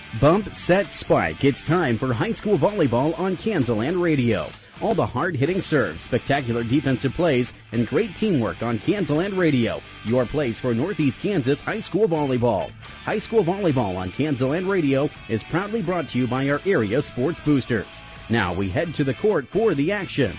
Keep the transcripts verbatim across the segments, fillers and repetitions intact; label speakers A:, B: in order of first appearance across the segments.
A: Bump, set, spike. It's time for high school volleyball on Kansaland Radio. All the hard-hitting serves, spectacular defensive plays, and great teamwork on Kansaland Radio. Your place for Northeast Kansas high school volleyball. High school volleyball on Kansaland Radio is proudly brought to you by our area sports boosters. Now we head to the court for the action.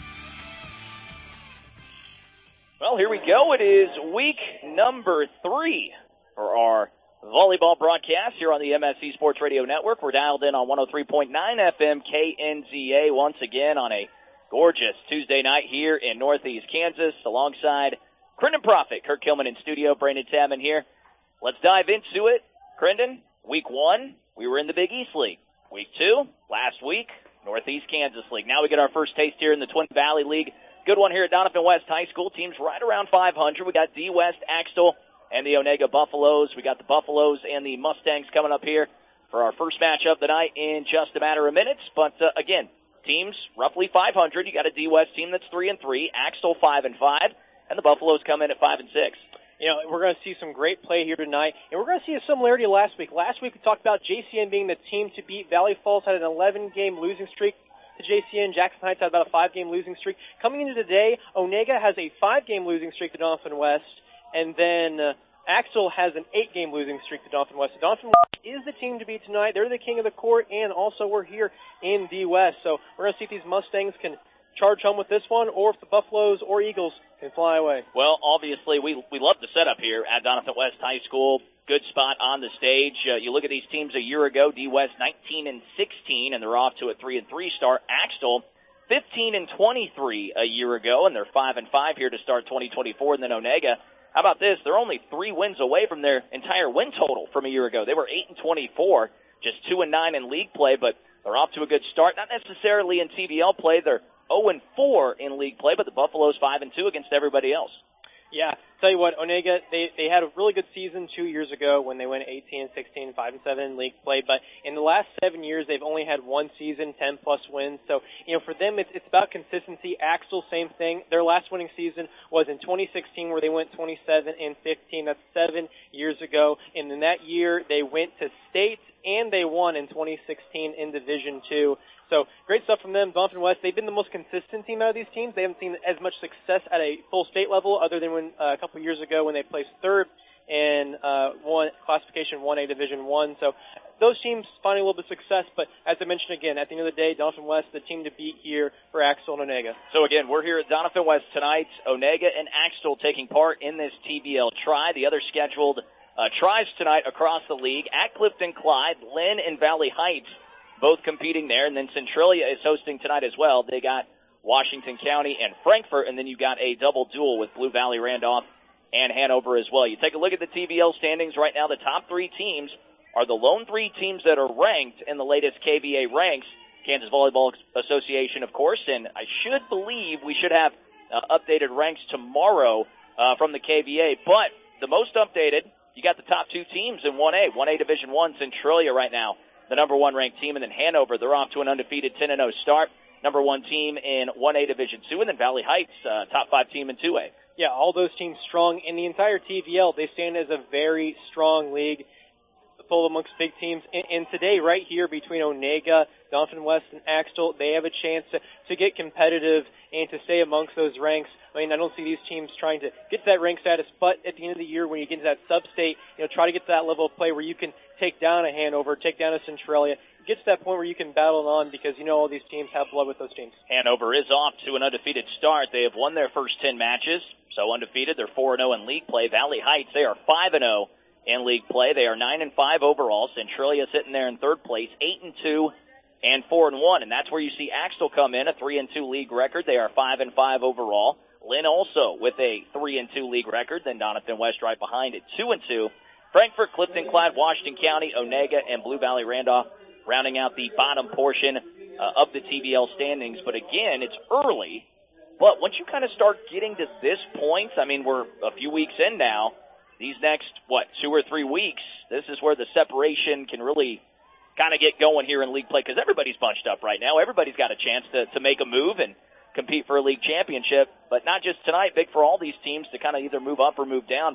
B: Well, here we go. It is week number three for our volleyball broadcast here on the M S C Sports Radio Network. We're dialed in on one oh three point nine F M K N Z A once again on a gorgeous Tuesday night here in Northeast Kansas alongside Crendon Profit, Kirk Kilman in studio, Brandon Tamman here. Let's dive into it. Crendon, week one, we were in the Big East League. Week two, last week, Northeast Kansas League. Now we get our first taste here in the Twin Valley League. Good one here at Doniphan West High School. Teams right around five hundred. We got D West, Axtell, and the Onega Buffaloes. We got the Buffaloes and the Mustangs coming up here for our first matchup tonight in just a matter of minutes. But, uh, again, teams roughly five hundred. You got a D West team that's three and three, Axtell five and five, and the Buffaloes come in at five and six.
C: You know, we're going to see some great play here tonight, and we're going to see a similarity to last week. Last week we talked about J C N being the team to beat. Valley Falls had an eleven-game losing streak to J C N. Jackson Heights had about a five-game losing streak. Coming into today, Onega has a five-game losing streak to Doniphan West, and then uh, Axtell has an eight-game losing streak to Doniphan West. So Doniphan West is the team to beat tonight. They're the king of the court, and also we're here in D West. So we're going to see if these Mustangs can charge home with this one, or if the Buffaloes or Eagles can fly away.
B: Well, obviously, we we love the setup here at Doniphan West High School. Good spot on the stage. Uh, you look at these teams a year ago, D West nineteen and sixteen, and they're off to a three and three start. Axtell fifteen and twenty-three a year ago, and they're five and five here to start twenty twenty-four. And then Onega, how about this? They're only three wins away from their entire win total from a year ago. They were eight and twenty-four, just two and nine in league play, but they're off to a good start. Not necessarily in T V L play. They're zero and four in league play, but the Buffaloes five and two against everybody else.
C: Yeah, tell you what, Onega, they they had a really good season two years ago when they went eighteen and sixteen, five and seven in league play, but in the last seven years they've only had one season, ten plus wins. So, you know, for them it's it's about consistency. Axtell, same thing. Their last winning season was in twenty sixteen where they went twenty-seven and fifteen. That's seven years ago. And in that year they went to state and they won in twenty sixteen in Division two. So great stuff from them. Doniphan West, they've been the most consistent team out of these teams. They haven't seen as much success at a full state level other than when uh, a couple of years ago when they placed third in uh, one classification one A Division one. So those teams finding a little bit of success. But as I mentioned again, at the end of the day, Doniphan West, the team to beat here for Axtell and Onega.
B: So again, we're here at Doniphan West tonight. Onega and Axtell taking part in this T B L try. The other scheduled uh, tries tonight across the league at Clifton Clyde, Lynn, and Valley Heights, both competing there. And then Centralia is hosting tonight as well. They got Washington County and Frankfort, and then you got a double duel with Blue Valley Randolph and Hanover as well. You take a look at the T V L standings right now. The top three teams are the lone three teams that are ranked in the latest K V A ranks. Kansas Volleyball Association, of course, and I should believe we should have uh, updated ranks tomorrow uh, from the K V A. But the most updated, you got the top two teams in one A. one A Division one, Centralia right now, the number one ranked team, and then Hanover, they're off to an undefeated ten and oh start. Number one team in one A Division two, and then Valley Heights, uh, top five team in two A.
C: Yeah, all those teams strong. In the entire T V L, they stand as a very strong league, full amongst big teams. And, and today, right here between Onega, Doniphan West, and Axtell, they have a chance to, to get competitive and to stay amongst those ranks. I mean, I don't see these teams trying to get to that rank status, but at the end of the year, when you get into that sub-state, you know, try to get to that level of play where you can take down a Hanover, take down a Centralia, get to that point where you can battle on because you know all these teams have blood with those teams.
B: Hanover is off to an undefeated start. They have won their first ten matches, so undefeated. They're four and oh in league play. Valley Heights, they are five and oh in league play. They are nine and five overall. Centralia sitting there in third place, eight and two and four and one, and that's where you see Axtell come in, a three and two league record. They are five and five overall. Lynn also with a three and two league record. Then Doniphan West right behind it, two and two. Frankfort, Clifton Clyde, Washington County, Onega, and Blue Valley Randolph rounding out the bottom portion uh, of the T V L standings. But again, it's early. But once you kind of start getting to this point, I mean, we're a few weeks in now. These next, what, two or three weeks, this is where the separation can really kind of get going here in league play because everybody's bunched up right now. Everybody's got a chance to, to make a move and compete for a league championship, but not just tonight, big for all these teams to kind of either move up or move down. But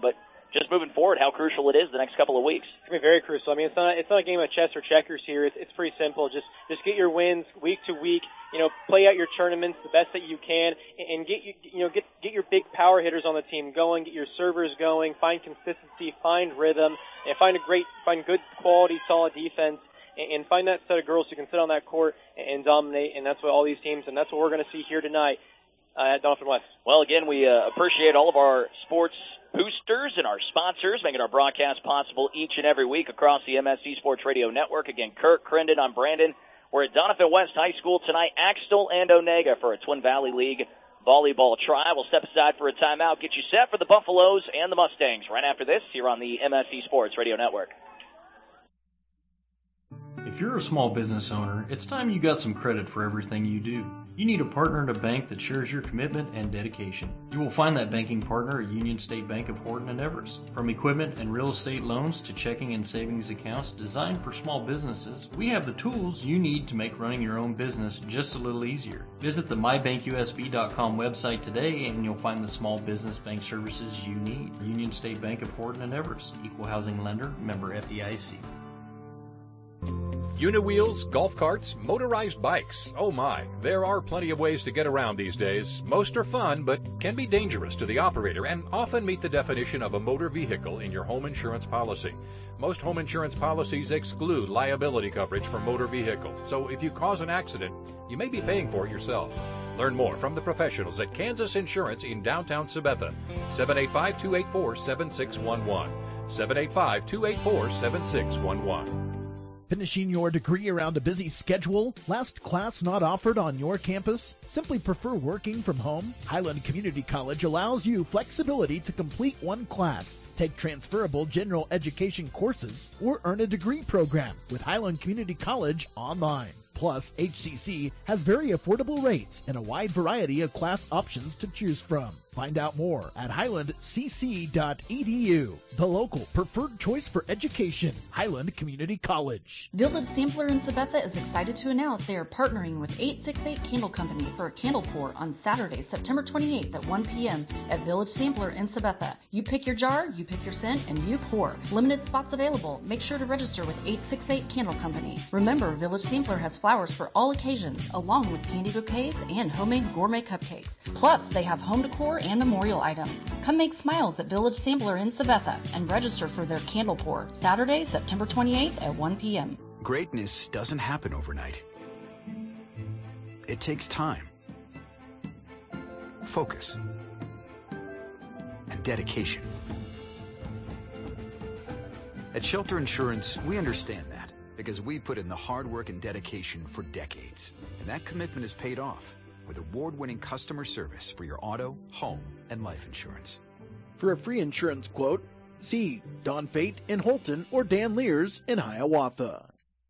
B: just moving forward, how crucial it is the next couple of weeks.
C: It's going to be very crucial. I mean, it's not it's not a game of chess or checkers here. It's, it's pretty simple. Just just get your wins week to week. You know, play out your tournaments the best that you can, and get you you know get get your big power hitters on the team going. Get your servers going. Find consistency. Find rhythm, and find a great find good quality, solid defense. And find that set of girls who can sit on that court and dominate, and that's what all these teams, and that's what we're going to see here tonight uh, at Doniphan West.
B: Well, again, we uh, appreciate all of our sports boosters and our sponsors making our broadcast possible each and every week across the M S C Sports Radio Network. Again, Kirk, Crendon, I'm Brandon. We're at Doniphan West High School tonight, Axtell and Onega for a Twin Valley League volleyball try. We'll step aside for a timeout, get you set for the Buffaloes and the Mustangs right after this here on the M S C Sports Radio Network.
D: If you're a small business owner, it's time you got some credit for everything you do. You need a partner in a bank that shares your commitment and dedication. You will find that banking partner at Union State Bank of Horton and Everest. From equipment and real estate loans to checking and savings accounts designed for small businesses, we have the tools you need to make running your own business just a little easier. Visit the my bank U S B dot com website today and you'll find the small business bank services you need. Union State Bank of Horton and Everest, Equal Housing Lender, member F D I C.
E: Uniwheels, golf carts, motorized bikes. Oh my, there are plenty of ways to get around these days. Most are fun, but can be dangerous to the operator and often meet the definition of a motor vehicle in your home insurance policy. Most home insurance policies exclude liability coverage for motor vehicles, so if you cause an accident, you may be paying for it yourself. Learn more from the professionals at Kansas Insurance in downtown Sabetha. seven eight five, two eight four, seven six one one. seven eight five, two eight four, seven six one one.
F: Finishing your degree around a busy schedule? Last class not offered on your campus? Simply prefer working from home? Highland Community College allows you flexibility to complete one class, take transferable general education courses, or earn a degree program with Highland Community College online. Plus, H C C has very affordable rates and a wide variety of class options to choose from. Find out more at highland c c dot e d u, the local preferred choice for education, Highland Community College.
G: Village Sampler in Sabetha is excited to announce they are partnering with eight six eight Candle Company for a candle pour on Saturday, September twenty-eighth at one p.m. at Village Sampler in Sabetha. You pick your jar, you pick your scent, and you pour. Limited spots available. Make sure to register with eight six eight Candle Company. Remember, Village Sampler has flowers for all occasions, along with candy bouquets and homemade gourmet cupcakes. Plus, they have home decor and memorial items. Come make smiles at Village Sampler in Sabetha and register for their candle pour, Saturday, September twenty-eighth at one p.m.
H: Greatness doesn't happen overnight. It takes time, focus, and dedication. At Shelter Insurance, we understand that because we put in the hard work and dedication for decades. And that commitment is paid off with award-winning customer service for your auto, home, and life insurance.
F: For a free insurance quote, see Don Fate in Holton or Dan Lears in Hiawatha.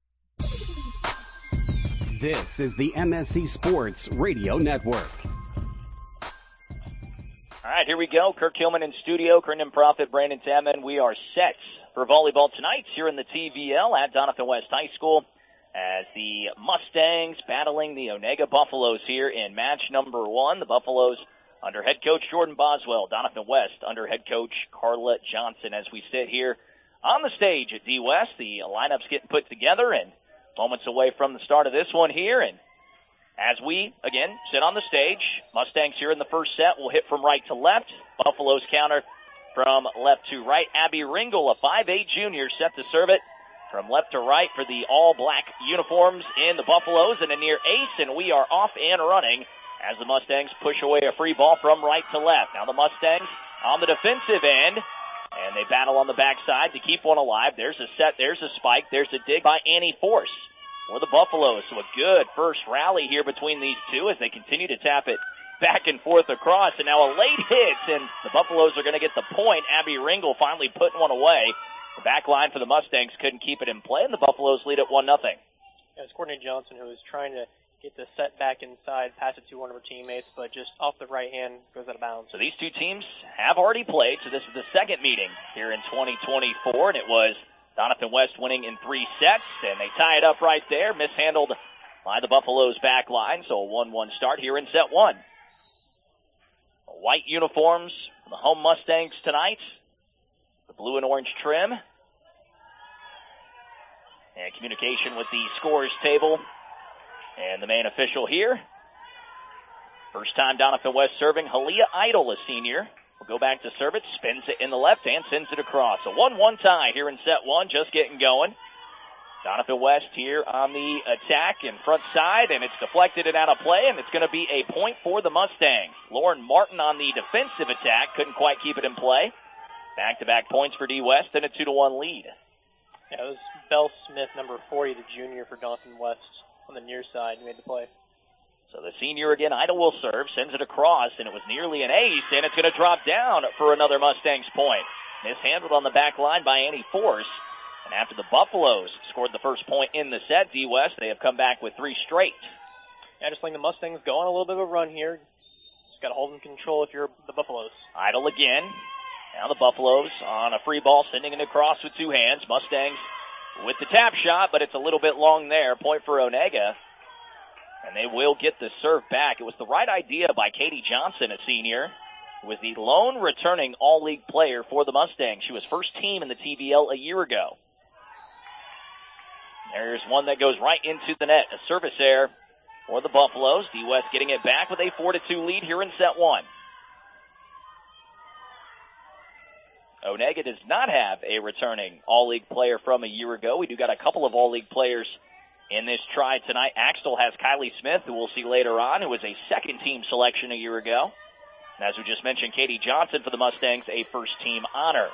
A: This is the M S C Sports Radio Network.
B: All right, here we go. Kirk Hillman in studio, Crendon Profit, Brandon Tamman. We are set for volleyball tonight here in the T V L at Doniphan West High School as the Mustangs battling the Onega Buffaloes here in match number one. The Buffaloes under head coach Jordan Boswell, Doniphan West under head coach Carla Johnson. As we sit here on the stage at D West, the lineup's getting put together and moments away from the start of this one here. And as we, again, sit on the stage, Mustangs here in the first set will hit from right to left. Buffaloes counter from left to right. Abby Ringel, a five eight junior, set to serve it from left to right for the all-black uniforms in the Buffaloes, and a near ace, and we are off and running as the Mustangs push away a free ball from right to left. Now the Mustangs on the defensive end, and they battle on the backside to keep one alive. There's a set, there's a spike, there's a dig by Annie Force for the Buffaloes. So a good first rally here between these two as they continue to tap it back and forth across, and now a late hit, and the Buffaloes are going to get the point. Abby Ringel finally putting one away. The back line for the Mustangs couldn't keep it in play, and the Buffaloes lead at one nothing.
C: Yeah, it's Courtney Johnson who was trying to get the set back inside, pass it to one of her teammates, but just off the right hand goes out of bounds.
B: So these two teams have already played, so this is the second meeting here in twenty twenty-four, and it was Doniphan West winning in three sets, and they tie it up right there, mishandled by the Buffaloes back line, so a one one start here in set one. White uniforms for the home Mustangs tonight. blue and orange trim. And communication with the scores table and the main official here. First time Doniphan West serving. Halia Idle, a senior, will go back to serve it, spins it in the left hand, sends it across. A one one tie here in set one, just getting going. Doniphan West here on the attack and front side, and it's deflected and out of play, and it's going to be a point for the Mustangs. Lauren Martin on the defensive attack, couldn't quite keep it in play. Back-to-back points for D. West and a two to one lead.
C: Yeah, it was Belle Smith, number forty, the junior for Doniphan West on the near side, who made the play.
B: So the senior again, Idle will serve, sends it across, and it was nearly an ace, and it's going to drop down for another Mustangs point. Mishandled on the back line by Annie Force. And after the Buffaloes scored the first point in the set, D. West, they have come back with three straight.
C: Yeah, just letting the Mustangs go on a little bit of a run here. Just got to hold in control if you're the Buffaloes.
B: Idle again. Now the Buffaloes on a free ball, sending it across with two hands. Mustangs with the tap shot, but it's a little bit long there. Point for Onega. And they will get the serve back. It was the right idea by Katie Johnson, a senior, who was the lone returning all-league player for the Mustangs. She was first team in the T V L a year ago. There's one that goes right into the net. A service error for the Buffaloes. D. West getting it back with a four to two lead here in set one. Onega does not have a returning all-league player from a year ago. We do got a couple of all-league players in this try tonight. Axtell has Kylie Smith, who we'll see later on, who was a second-team selection a year ago. And as we just mentioned, Katie Johnson for the Mustangs, a first-team honor.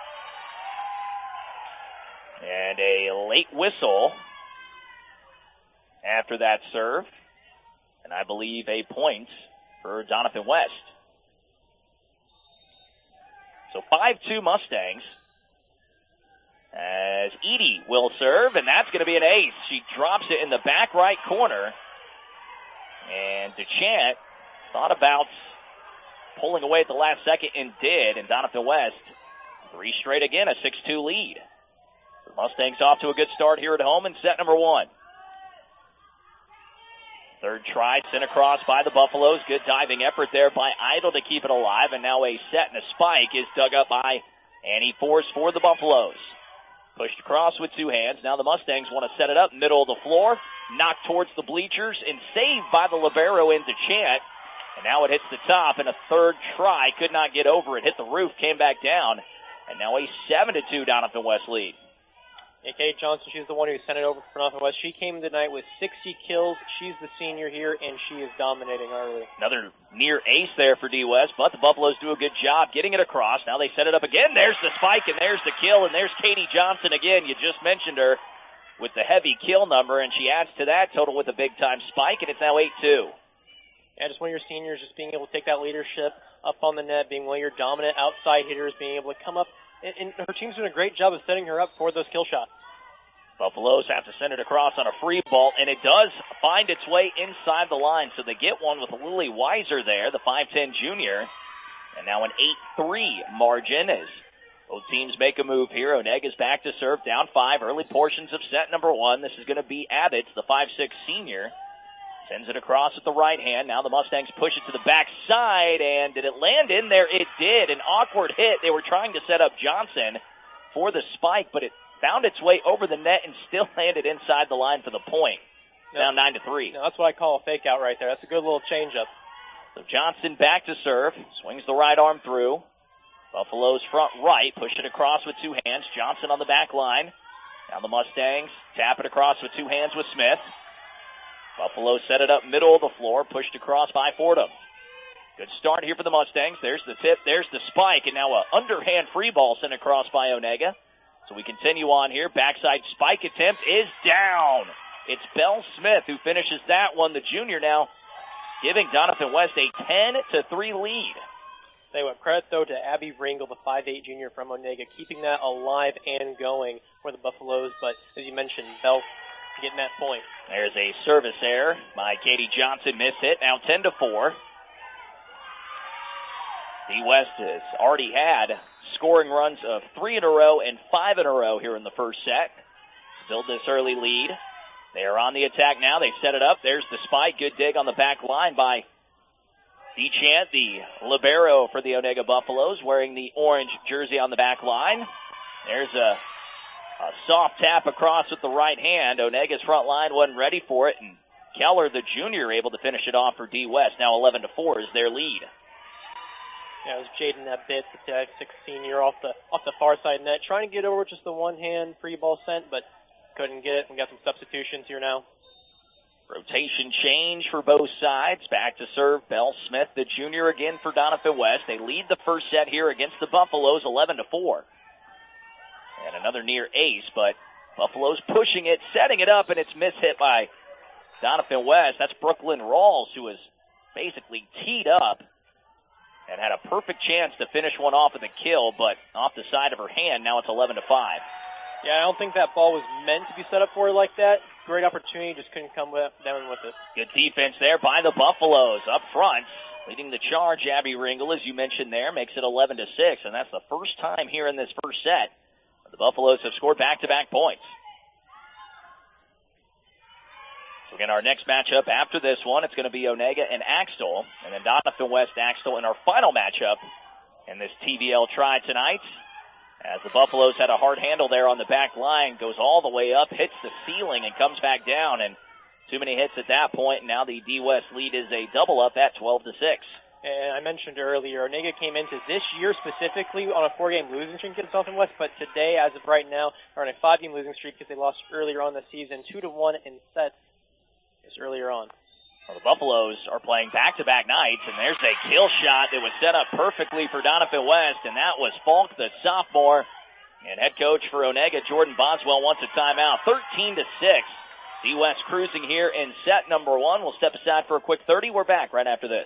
B: And a late whistle after that serve. And I believe a point for Doniphan West. So five two Mustangs. As Edie will serve, and that's going to be an ace. She drops it in the back right corner. And DeChant thought about pulling away at the last second and did. And Doniphan West, three straight again, a six two lead. The Mustangs off to a good start here at home in set number one. Third try sent across by the Buffaloes. Good diving effort there by Idle to keep it alive. And now a set and a spike is dug up by Annie Force for the Buffaloes. Pushed across with two hands. Now the Mustangs want to set it up middle of the floor. Knocked towards the bleachers and saved by the libero in DeChant. And now it hits the top, and a third try could not get over it. Hit the roof, came back down. And now a seven to two Doniphan West lead.
C: Yeah, Kate Johnson, she's the one who sent it over for Doniphan West. She came tonight with sixty kills. She's the senior here, and she is dominating early.
B: Another near ace there for D. West, but the Buffaloes do a good job getting it across. Now they set it up again. There's the spike, and there's the kill, and there's Katie Johnson again. You just mentioned her with the heavy kill number, and she adds to that total with a big-time spike, and it's now eight two.
C: Yeah, just one of your seniors just being able to take that leadership up on the net, being one of your dominant outside hitters, being able to come up. And, and her team's doing a great job of setting her up for those kill shots.
B: Buffaloes have to send it across on a free ball, and it does find its way inside the line. So they get one with Lily Weiser there, the five ten junior. And now an eight three margin as both teams make a move here. Onega's back to serve, down five. Early portions of set number one. This is going to be Abbott, the five six senior. Sends it across with the right hand. Now the Mustangs push it to the backside, and did it land in there? It did. An awkward hit. They were trying to set up Johnson for the spike, but it found its way over the net and still landed inside the line for the point.
C: No,
B: Down nine to three.
C: No, that's what I call a fake out right there. That's a good little change-up.
B: So Johnson back to serve. Swings the right arm through. Buffaloes front right. Push it across with two hands. Johnson on the back line. Now the Mustangs tap it across with two hands with Smith. Buffalo set it up middle of the floor. Pushed across by Fordham. Good start here for the Mustangs. There's the tip. There's the spike. And now a underhand free ball sent across by Onega. So we continue on here. Backside spike attempt is down. It's Belle Smith who finishes that one. The junior now giving Doniphan West a ten to three lead.
C: They want credit, though, to Abby Ringel, the five eight junior from Onega, keeping that alive and going for the Buffaloes. But as you mentioned, Belle getting that point.
B: There's a service error by Katie Johnson. Missed it. Now ten to four. D. West has already had scoring runs of three in a row and five in a row here in the first set. Build this early lead. They are on the attack now. They set it up. There's the spike. Good dig on the back line by DeChant, the libero for the Onega Buffaloes, wearing the orange jersey on the back line. There's a, a soft tap across with the right hand. Onega's front line wasn't ready for it, and Keller, the junior, able to finish it off for D West. Now eleven to four is their lead.
C: Yeah, it was Jaden that bit, the sixteen-year off the off the far side net, trying to get over just the one-hand free ball sent, but couldn't get it. We got some substitutions here now.
B: Rotation change for both sides. Back to serve Bell Smith, the junior, again for Donovan West. They lead the first set here against the Buffaloes, eleven to four. And another near ace, but Buffaloes pushing it, setting it up, and it's mishit by Donovan West. That's Brooklyn Rawls, who was basically teed up and had a perfect chance to finish one off with a kill, but off the side of her hand. Now it's eleven to five.
C: Yeah, I don't think that ball was meant to be set up for her like that. Great opportunity, just couldn't come with, down with it.
B: Good defense there by the Buffaloes up front. Leading the charge, Abby Ringel, as you mentioned there, makes it eleven to six, and that's the first time here in this first set the Buffaloes have scored back-to-back points. So again, our next matchup after this one, it's going to be Onega and Axtell, and then Donovan West Axtell in our final matchup in this T V L try tonight. As the Buffaloes had a hard handle there on the back line, goes all the way up, hits the ceiling, and comes back down, and too many hits at that point, and now the D West lead is a double up at twelve to six.
C: And I mentioned earlier, Onega came into this year specifically on a four-game losing streak against Donovan West, but today, as of right now, are on a five-game losing streak because they lost earlier on the season, two to one in sets just earlier on.
B: Well, the Buffaloes are playing back-to-back nights, and there's a kill shot that was set up perfectly for Donovan West, and that was Falk, the sophomore, and head coach for Onega, Jordan Boswell, wants a timeout. thirteen to six. D West cruising here in set number one. We'll step aside for a quick thirty. We're back right after this.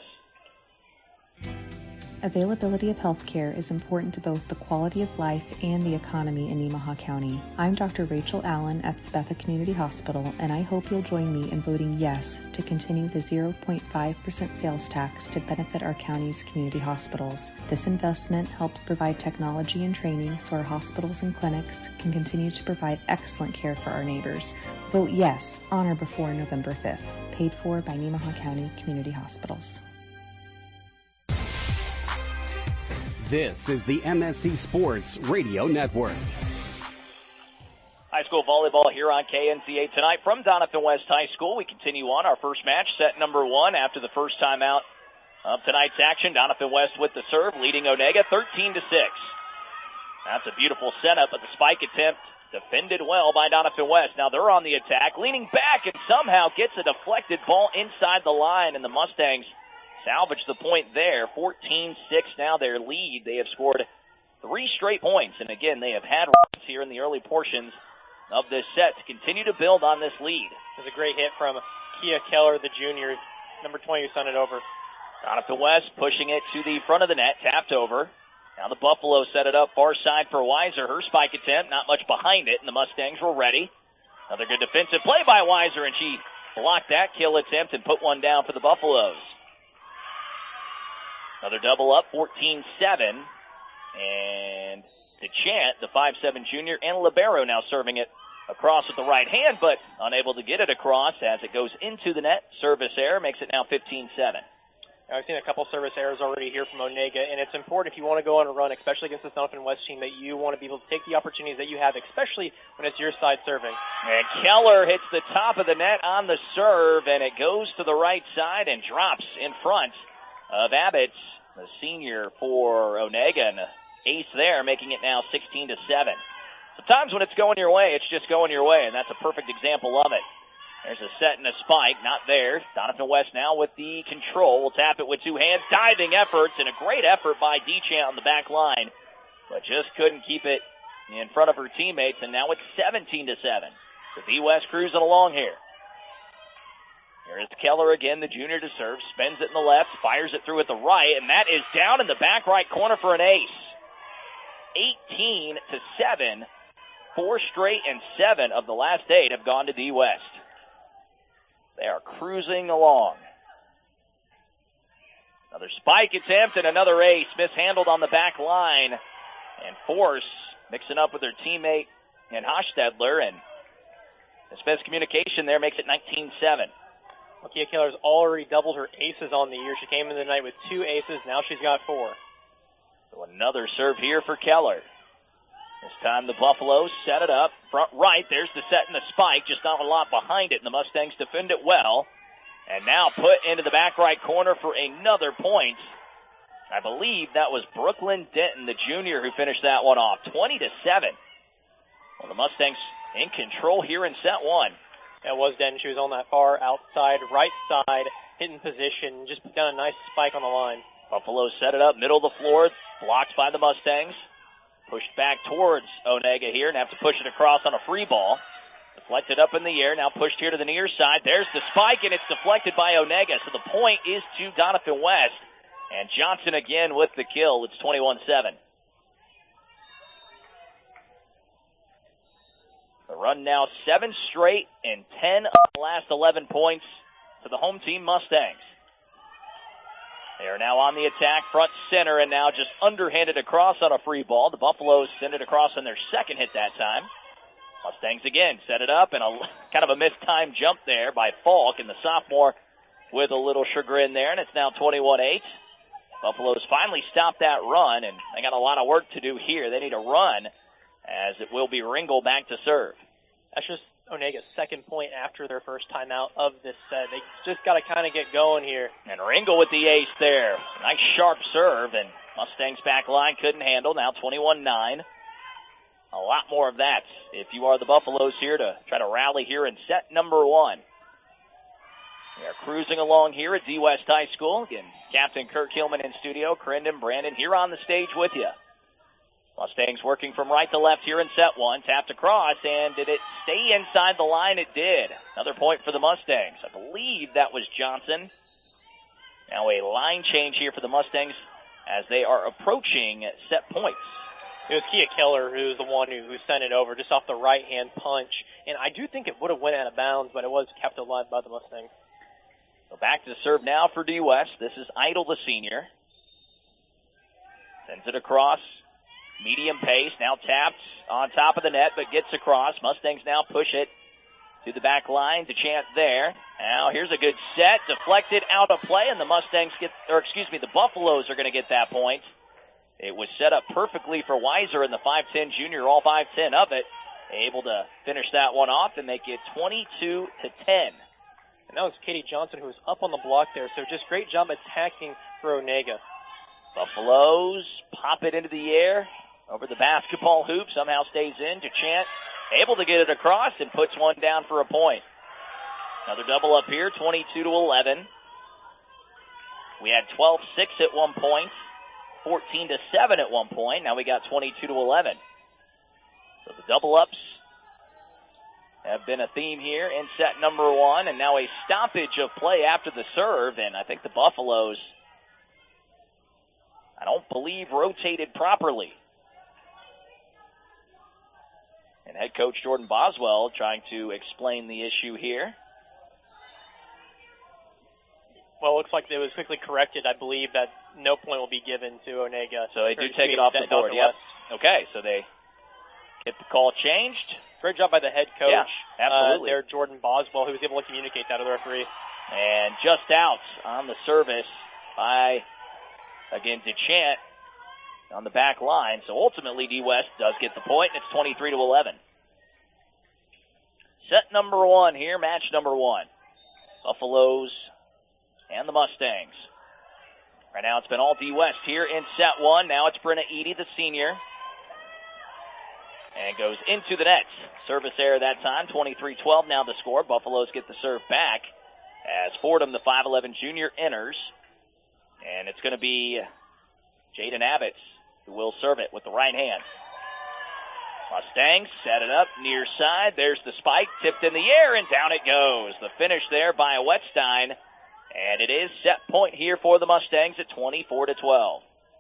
I: Availability of health care is important to both the quality of life and the economy in Nemaha County. I'm Doctor Rachel Allen at Spetha Community Hospital, and I hope you'll join me in voting yes to continue the zero point five percent sales tax to benefit our county's community hospitals. This investment helps provide technology and training so our hospitals and clinics can continue to provide excellent care for our neighbors. Vote yes on or before November fifth. Paid for by Nemaha County Community Hospitals.
A: This is the M S C Sports Radio Network.
B: High school volleyball here on K N C A tonight from Donovan West High School. We continue on our first match, set number one, after the first time out of tonight's action. Donovan West with the serve, leading Onega thirteen to six. That's a beautiful setup, but the spike attempt defended well by Donovan West. Now they're on the attack, leaning back, and somehow gets a deflected ball inside the line, and the Mustangs salvage the point there. fourteen six now their lead. They have scored three straight points, and again, they have had runs here in the early portions of this set to continue to build on this lead.
C: There's a great hit from Kia Keller, the junior, number twenty, who sent it over.
B: Donovan West pushing it to the front of the net, tapped over. Now the Buffaloes set it up far side for Weiser. Her spike attempt, not much behind it, and the Mustangs were ready. Another good defensive play by Weiser, and she blocked that kill attempt and put one down for the Buffaloes. Another double up, fourteen seven. And DeChant, the five seven junior, and libero now serving it across with the right hand, but unable to get it across as it goes into the net. Service error makes it now fifteen seven.
C: I've seen a couple service errors already here from Onega, and it's important if you want to go on a run, especially against this Donovan West team, that you want to be able to take the opportunities that you have, especially when it's your side serving.
B: And Keller hits the top of the net on the serve, and it goes to the right side and drops in front of Abbott, the senior for Onega, and ace there, making it now sixteen to seven. Sometimes when it's going your way, it's just going your way, and that's a perfect example of it. There's a set and a spike, not there. Donovan West now with the control. Will tap it with two hands. Diving efforts, and a great effort by DeChant on the back line, but just couldn't keep it in front of her teammates, and now it's seventeen to seven. The D West cruising along here. Here's Keller again, the junior to serve. Spins it in the left, fires it through at the right, and that is down in the back right corner for an ace. eighteen to seven. Four straight and seven of the last eight have gone to D West. They are cruising along. Another spike attempt and another ace. Mishandled on the back line. And Force mixing up with her teammate and Hochstedler. And the best communication there makes it nineteen seven.
C: Well, Kia Keller's already doubled her aces on the year. She came in the night with two aces. Now she's got four.
B: So another serve here for Keller. This time the Buffaloes set it up. Front right, there's the set and the spike. Just not a lot behind it, and the Mustangs defend it well. And now put into the back right corner for another point. I believe that was Brooklyn Denton, the junior, who finished that one off. twenty to seven. Well, the Mustangs in control here in set one.
C: That was Denton. She was on that far outside, right side, hitting position. Just got a nice spike on the line.
B: Buffalo set it up, middle of the floor, blocked by the Mustangs. Pushed back towards Onega here and have to push it across on a free ball. Deflected up in the air, now pushed here to the near side. There's the spike, and it's deflected by Onega. So the point is to Doniphan West. And Johnson again with the kill. It's twenty-one seven. The run now seven straight and ten of the last eleven points to the home team Mustangs. They are now on the attack, front center, and now just underhanded across on a free ball. The Buffaloes send it across on their second hit that time. Mustangs again set it up, and a kind of a mistimed jump there by Falk, and the sophomore with a little chagrin there, and it's now twenty-one eight. Buffaloes finally stopped that run, and they got a lot of work to do here. They need a run, as it will be Ringel back to serve.
C: That's just Onega's second point after their first timeout of this set. They just got to kind of get going here.
B: And Ringel with the ace there. Nice sharp serve, and Mustangs back line couldn't handle. Now twenty-one nine. A lot more of that if you are the Buffaloes here to try to rally here in set number one. We are cruising along here at D West High School. Again, Captain Kirk Hillman in studio, Crendon, Brandon here on the stage with you. Mustangs working from right to left here in set one. Tapped across, and did it stay inside the line? It did. Another point for the Mustangs. I believe that was Johnson. Now a line change here for the Mustangs as they are approaching set points.
C: It was Kia Keller who was the one who, who sent it over just off the right-hand punch. And I do think it would have went out of bounds, but it was kept alive by the Mustangs.
B: So back to serve now for D West. This is Idle, the senior. Sends it across. Medium pace. Now tapped on top of the net, but gets across. Mustangs now push it to the back line. DeChant there. Now here's a good set. Deflected out of play, and the Mustangs get, or excuse me, the Buffaloes are going to get that point. It was set up perfectly for Weiser in the five ten junior, all five ten of it. Able to finish that one off and make it twenty-two to ten.
C: And that was Katie Johnson who was up on the block there, so just great job attacking for Onega.
B: Buffaloes pop it into the air over the basketball hoop, somehow stays in. DeChant able to get it across and puts one down for a point. Another double up here, twenty-two to eleven. We had twelve six at one point, fourteen to seven at one point. Now we got twenty-two to eleven. So the double ups have been a theme here in set number one, and now a stoppage of play after the serve, and I think the Buffaloes, I don't believe, rotated properly. And head coach Jordan Boswell trying to explain the issue here.
C: Well, it looks like it was quickly corrected. I believe that no point will be given to Onega.
B: So they do take it off the board, yep. Okay, so they get the call changed.
C: Great job by the head coach.
B: Yeah, absolutely.
C: Uh, there, Jordan Boswell, who was able to communicate that to the referee.
B: And just out on the service by, again, DeChant on the back line. So ultimately, D West does get the point, and it's twenty-three to eleven. Set number one here, match number one. Buffaloes and the Mustangs. Right now it's been all D West here in set one. Now it's Brenna Eady, the senior. And goes into the net. Service error that time, twenty-three twelve now the score. Buffaloes get the serve back as Fordham, the five eleven junior, enters. And it's going to be Jaden Abbott's who will serve it with the right hand. Mustangs set it up near side. There's the spike, tipped in the air, and down it goes. The finish there by Wettstein. And it is set point here for the Mustangs at twenty-four to twelve.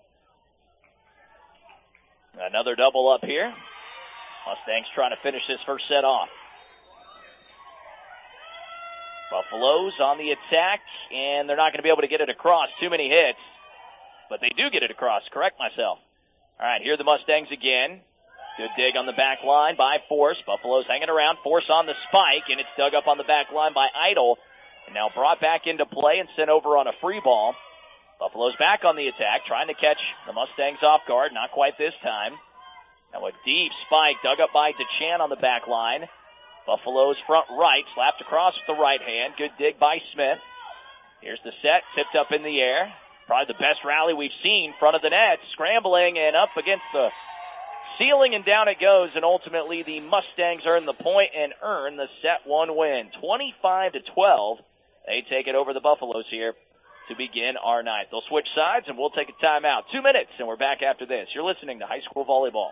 B: Another double up here. Mustangs trying to finish this first set off. Buffaloes on the attack, and they're not going to be able to get it across. Too many hits, but they do get it across. Correct myself. All right, here are the Mustangs again. Good dig on the back line by Force. Buffaloes hanging around. Force on the spike, and it's dug up on the back line by Idle. And now brought back into play and sent over on a free ball. Buffalo's back on the attack, trying to catch the Mustangs off guard. Not quite this time. Now a deep spike dug up by DeChan on the back line. Buffalo's front right, slapped across with the right hand. Good dig by Smith. Here's the set, tipped up in the air. Probably the best rally we've seen, front of the net, scrambling and up against the ceiling, and down it goes, and ultimately the Mustangs earn the point and earn the set one win. twenty-five to twelve. They take it over the Buffaloes here to begin our night. They'll switch sides, and we'll take a timeout. Two minutes, and we're back after this. You're listening to High School Volleyball.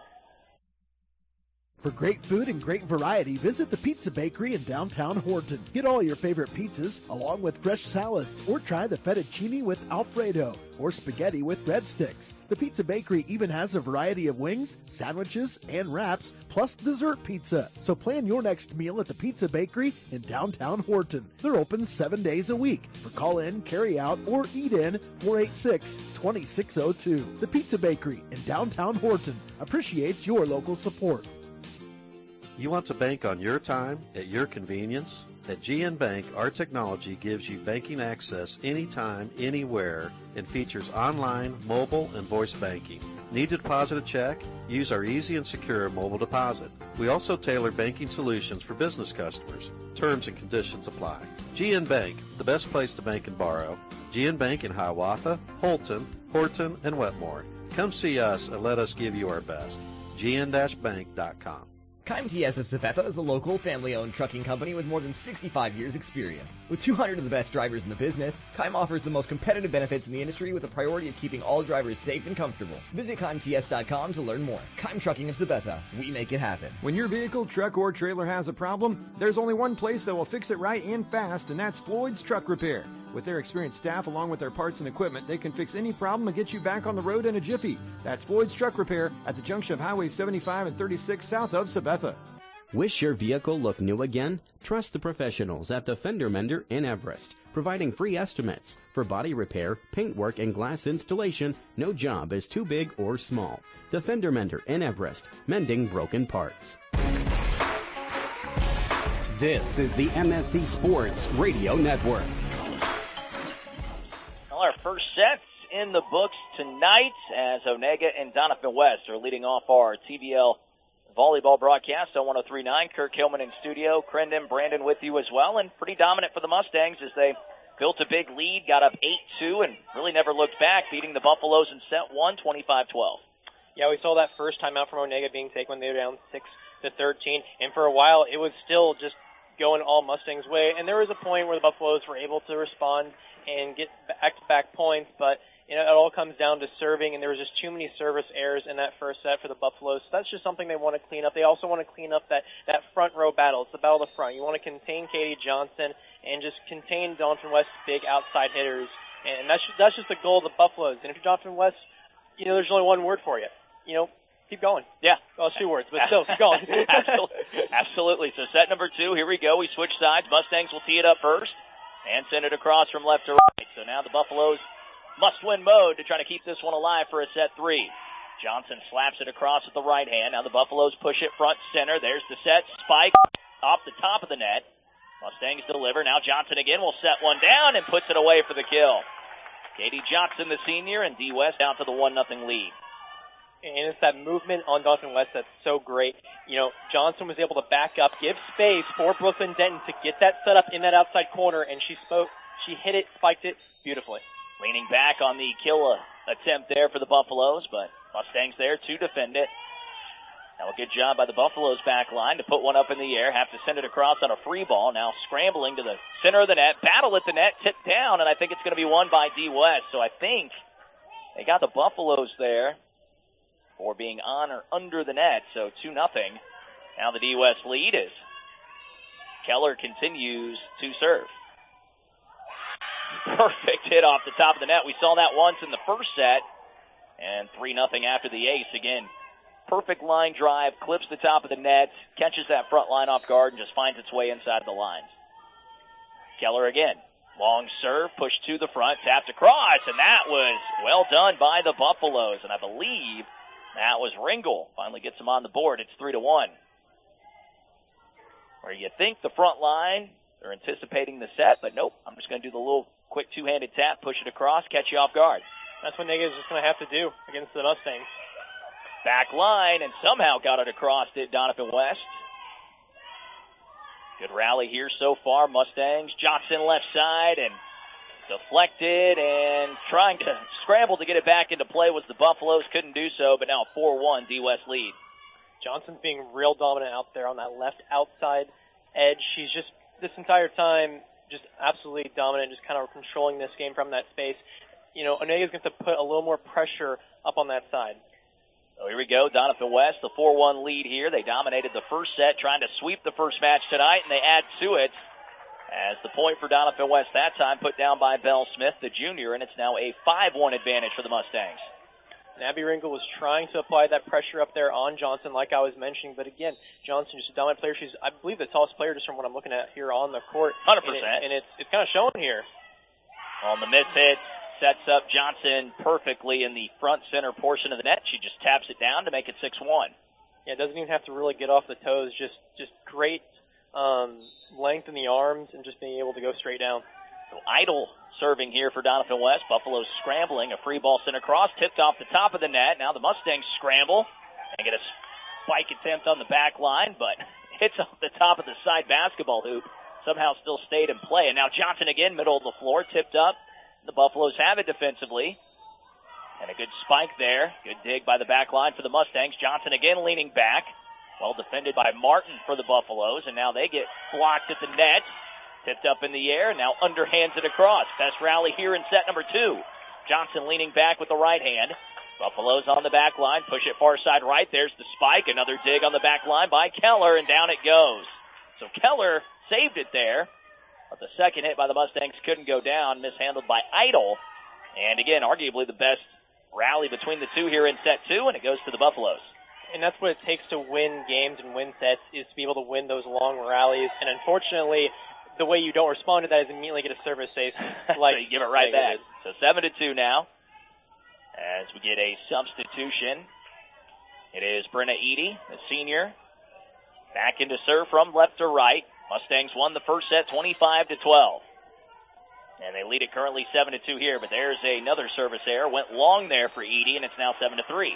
F: For great food and great variety, visit the Pizza Bakery in downtown Horton. Get all your favorite pizzas, along with fresh salads, or try the fettuccine with Alfredo, or spaghetti with breadsticks. The Pizza Bakery even has a variety of wings, sandwiches, and wraps, plus dessert pizza. So plan your next meal at the Pizza Bakery in downtown Horton. They're open seven days a week. For call-in, carry-out, or eat-in, four eight six, two six zero two. The Pizza Bakery in downtown Horton appreciates your local support.
J: You want to bank on your time, at your convenience? At G N Bank, our technology gives you banking access anytime, anywhere, and features online, mobile, and voice banking. Need to deposit a check? Use our easy and secure mobile deposit. We also tailor banking solutions for business customers. Terms and conditions apply. G N Bank, the best place to bank and borrow. G N Bank in Hiawatha, Holton, Horton, and Wetmore. Come see us and let us give you our best. G N bank dot com.
K: Keim T S of Sabetha is a local, family-owned trucking company with more than sixty-five years' experience. With two hundred of the best drivers in the business, Keim offers the most competitive benefits in the industry with a priority of keeping all drivers safe and comfortable. Visit Keim T S dot com to learn more. Keim Trucking of Sabetha. We make it happen.
L: When your vehicle, truck, or trailer has a problem, there's only one place that will fix it right and fast, and that's Floyd's Truck Repair. With their experienced staff, along with their parts and equipment, they can fix any problem and get you back on the road in a jiffy. That's Floyd's Truck Repair at the junction of Highway seventy-five and thirty-six south of Sabetha.
A: Wish your vehicle looked new again? Trust the professionals at the Fender Mender in Everest, providing free estimates. For body repair, paintwork, and glass installation, no job is too big or small. The Fender Mender in Everest, mending broken parts.
M: This is the M S C Sports Radio Network.
B: Well, our first set's in the books tonight as Onega and Donovan West are leading off our T V L volleyball broadcast on one oh three point nine. Kirk Hillman in studio. Crendon, Brandon with you as well. And pretty dominant for the Mustangs as they built a big lead, got up eight two, and really never looked back, beating the Buffaloes in set one, twenty-five twelve.
C: Yeah, we saw that first time out from Onega being taken when they were down six to thirteen. And for a while, it was still just going all Mustangs' way. And there was a point where the Buffaloes were able to respond and get back-to-back points, but you know, it all comes down to serving, and there was just too many service errors in that first set for the Buffaloes. So that's just something they want to clean up. They also want to clean up that, that front row battle. It's the battle of the front. You want to contain Katie Johnson and just contain Donovan West's big outside hitters. And that's just, that's just the goal of the Buffaloes. And if you're Donovan West, you know, there's only one word for you. You know, keep going.
B: Yeah.
C: Well, two words, but still, keep going.
B: Absolutely. So set number two, here we go. We switch sides. Mustangs will tee it up first and send it across from left to right. So now the Buffaloes must-win mode to try to keep this one alive for a set three. Johnson slaps it across with the right hand. Now the Buffaloes push it front center. There's the set. Spike off the top of the net. Mustangs deliver. Now Johnson again will set one down and puts it away for the kill. Katie Johnson, the senior, and D. West out to the one nothing lead.
C: And it's that movement on Donovan West that's so great. You know, Johnson was able to back up, give space for Brooklyn Denton to get that set up in that outside corner, and she spoke, she hit it, spiked it beautifully.
B: Leaning back on the kill attempt there for the Buffaloes, but Mustangs there to defend it. Now a good job by the Buffaloes back line to put one up in the air, have to send it across on a free ball. Now scrambling to the center of the net, battle at the net, tipped down, and I think it's going to be won by D. West. So I think they got the Buffaloes there for being on or under the net, so two nothing. Now the D. West lead is Keller continues to serve. Perfect hit off the top of the net. We saw that once in the first set, and three nothing after the ace. Again, perfect line drive, clips the top of the net, catches that front line off guard, and just finds its way inside the lines. Keller again. Long serve, pushed to the front, tapped across, and that was well done by the Buffaloes. And I believe that was Ringel. Finally gets him on the board. It's three to one. Where you think the front line, They're anticipating the set, but nope, I'm just going to do the little quick two-handed tap, push it across, catch you off guard.
C: That's what Onega is just going to have to do against the Mustangs.
B: Back line, and somehow got it across, did Donovan West. Good rally here so far. Mustangs, Johnson left side, and deflected, and trying to scramble to get it back into play was the Buffaloes. Couldn't do so, but now a four one D West lead.
C: Johnson's being real dominant out there on that left outside edge. She's just, this entire time, just absolutely dominant, just kind of controlling this game from that space. You know, Onega's going to have to put a little more pressure up on that side.
B: So here we go, Donovan West, the four one lead here. They dominated the first set, trying to sweep the first match tonight, and they add to it as the point for Donovan West that time put down by Belle Smith, the junior, and it's now a five one advantage for the Mustangs.
C: And Abby Ringel was trying to apply that pressure up there on Johnson, like I was mentioning, but again, Johnson just a dominant player. She's, I believe, the tallest player just from what I'm looking at here on the court.
B: one hundred percent.
C: And, it, and it's, it's kind of showing here.
B: On the miss hit, sets up Johnson perfectly in the front center portion of the net. She just taps it down to make it six one.
C: Yeah, doesn't even have to really get off the toes. Just just great um, length in the arms and just being able to go straight down.
B: So Idle serving here for Donovan West. Buffalo's scrambling. A free ball sent across, tipped off the top of the net. Now the Mustangs scramble and get a spike attempt on the back line, but hits off the top of the side basketball hoop. Somehow still stayed in play. And now Johnson again, middle of the floor, tipped up. The Buffaloes have it defensively. And a good spike there. Good dig by the back line for the Mustangs. Johnson again leaning back. Well defended by Martin for the Buffaloes. And now they get blocked at the net. Tipped up in the air. Now underhands it across. Best rally here in set number two. Johnson leaning back with the right hand. Buffaloes on the back line. Push it far side right. There's the spike. Another dig on the back line by Keller. And down it goes. So Keller saved it there. But the second hit by the Mustangs couldn't go down, mishandled by Idle. And again, arguably the best rally between the two here in set two, and it goes to the Buffaloes.
C: And that's what it takes to win games and win sets, is to be able to win those long rallies. And unfortunately, the way you don't respond to that is immediately get a service ace. Like
B: so you give it right back. So seven to two now, as we get a substitution. It is Brenna Eady, the senior, back into serve from left to right. Mustangs won the first set twenty-five to twelve. And they lead it currently seven to two here, but there's another service error. Went long there for Eady, and it's now seven to three.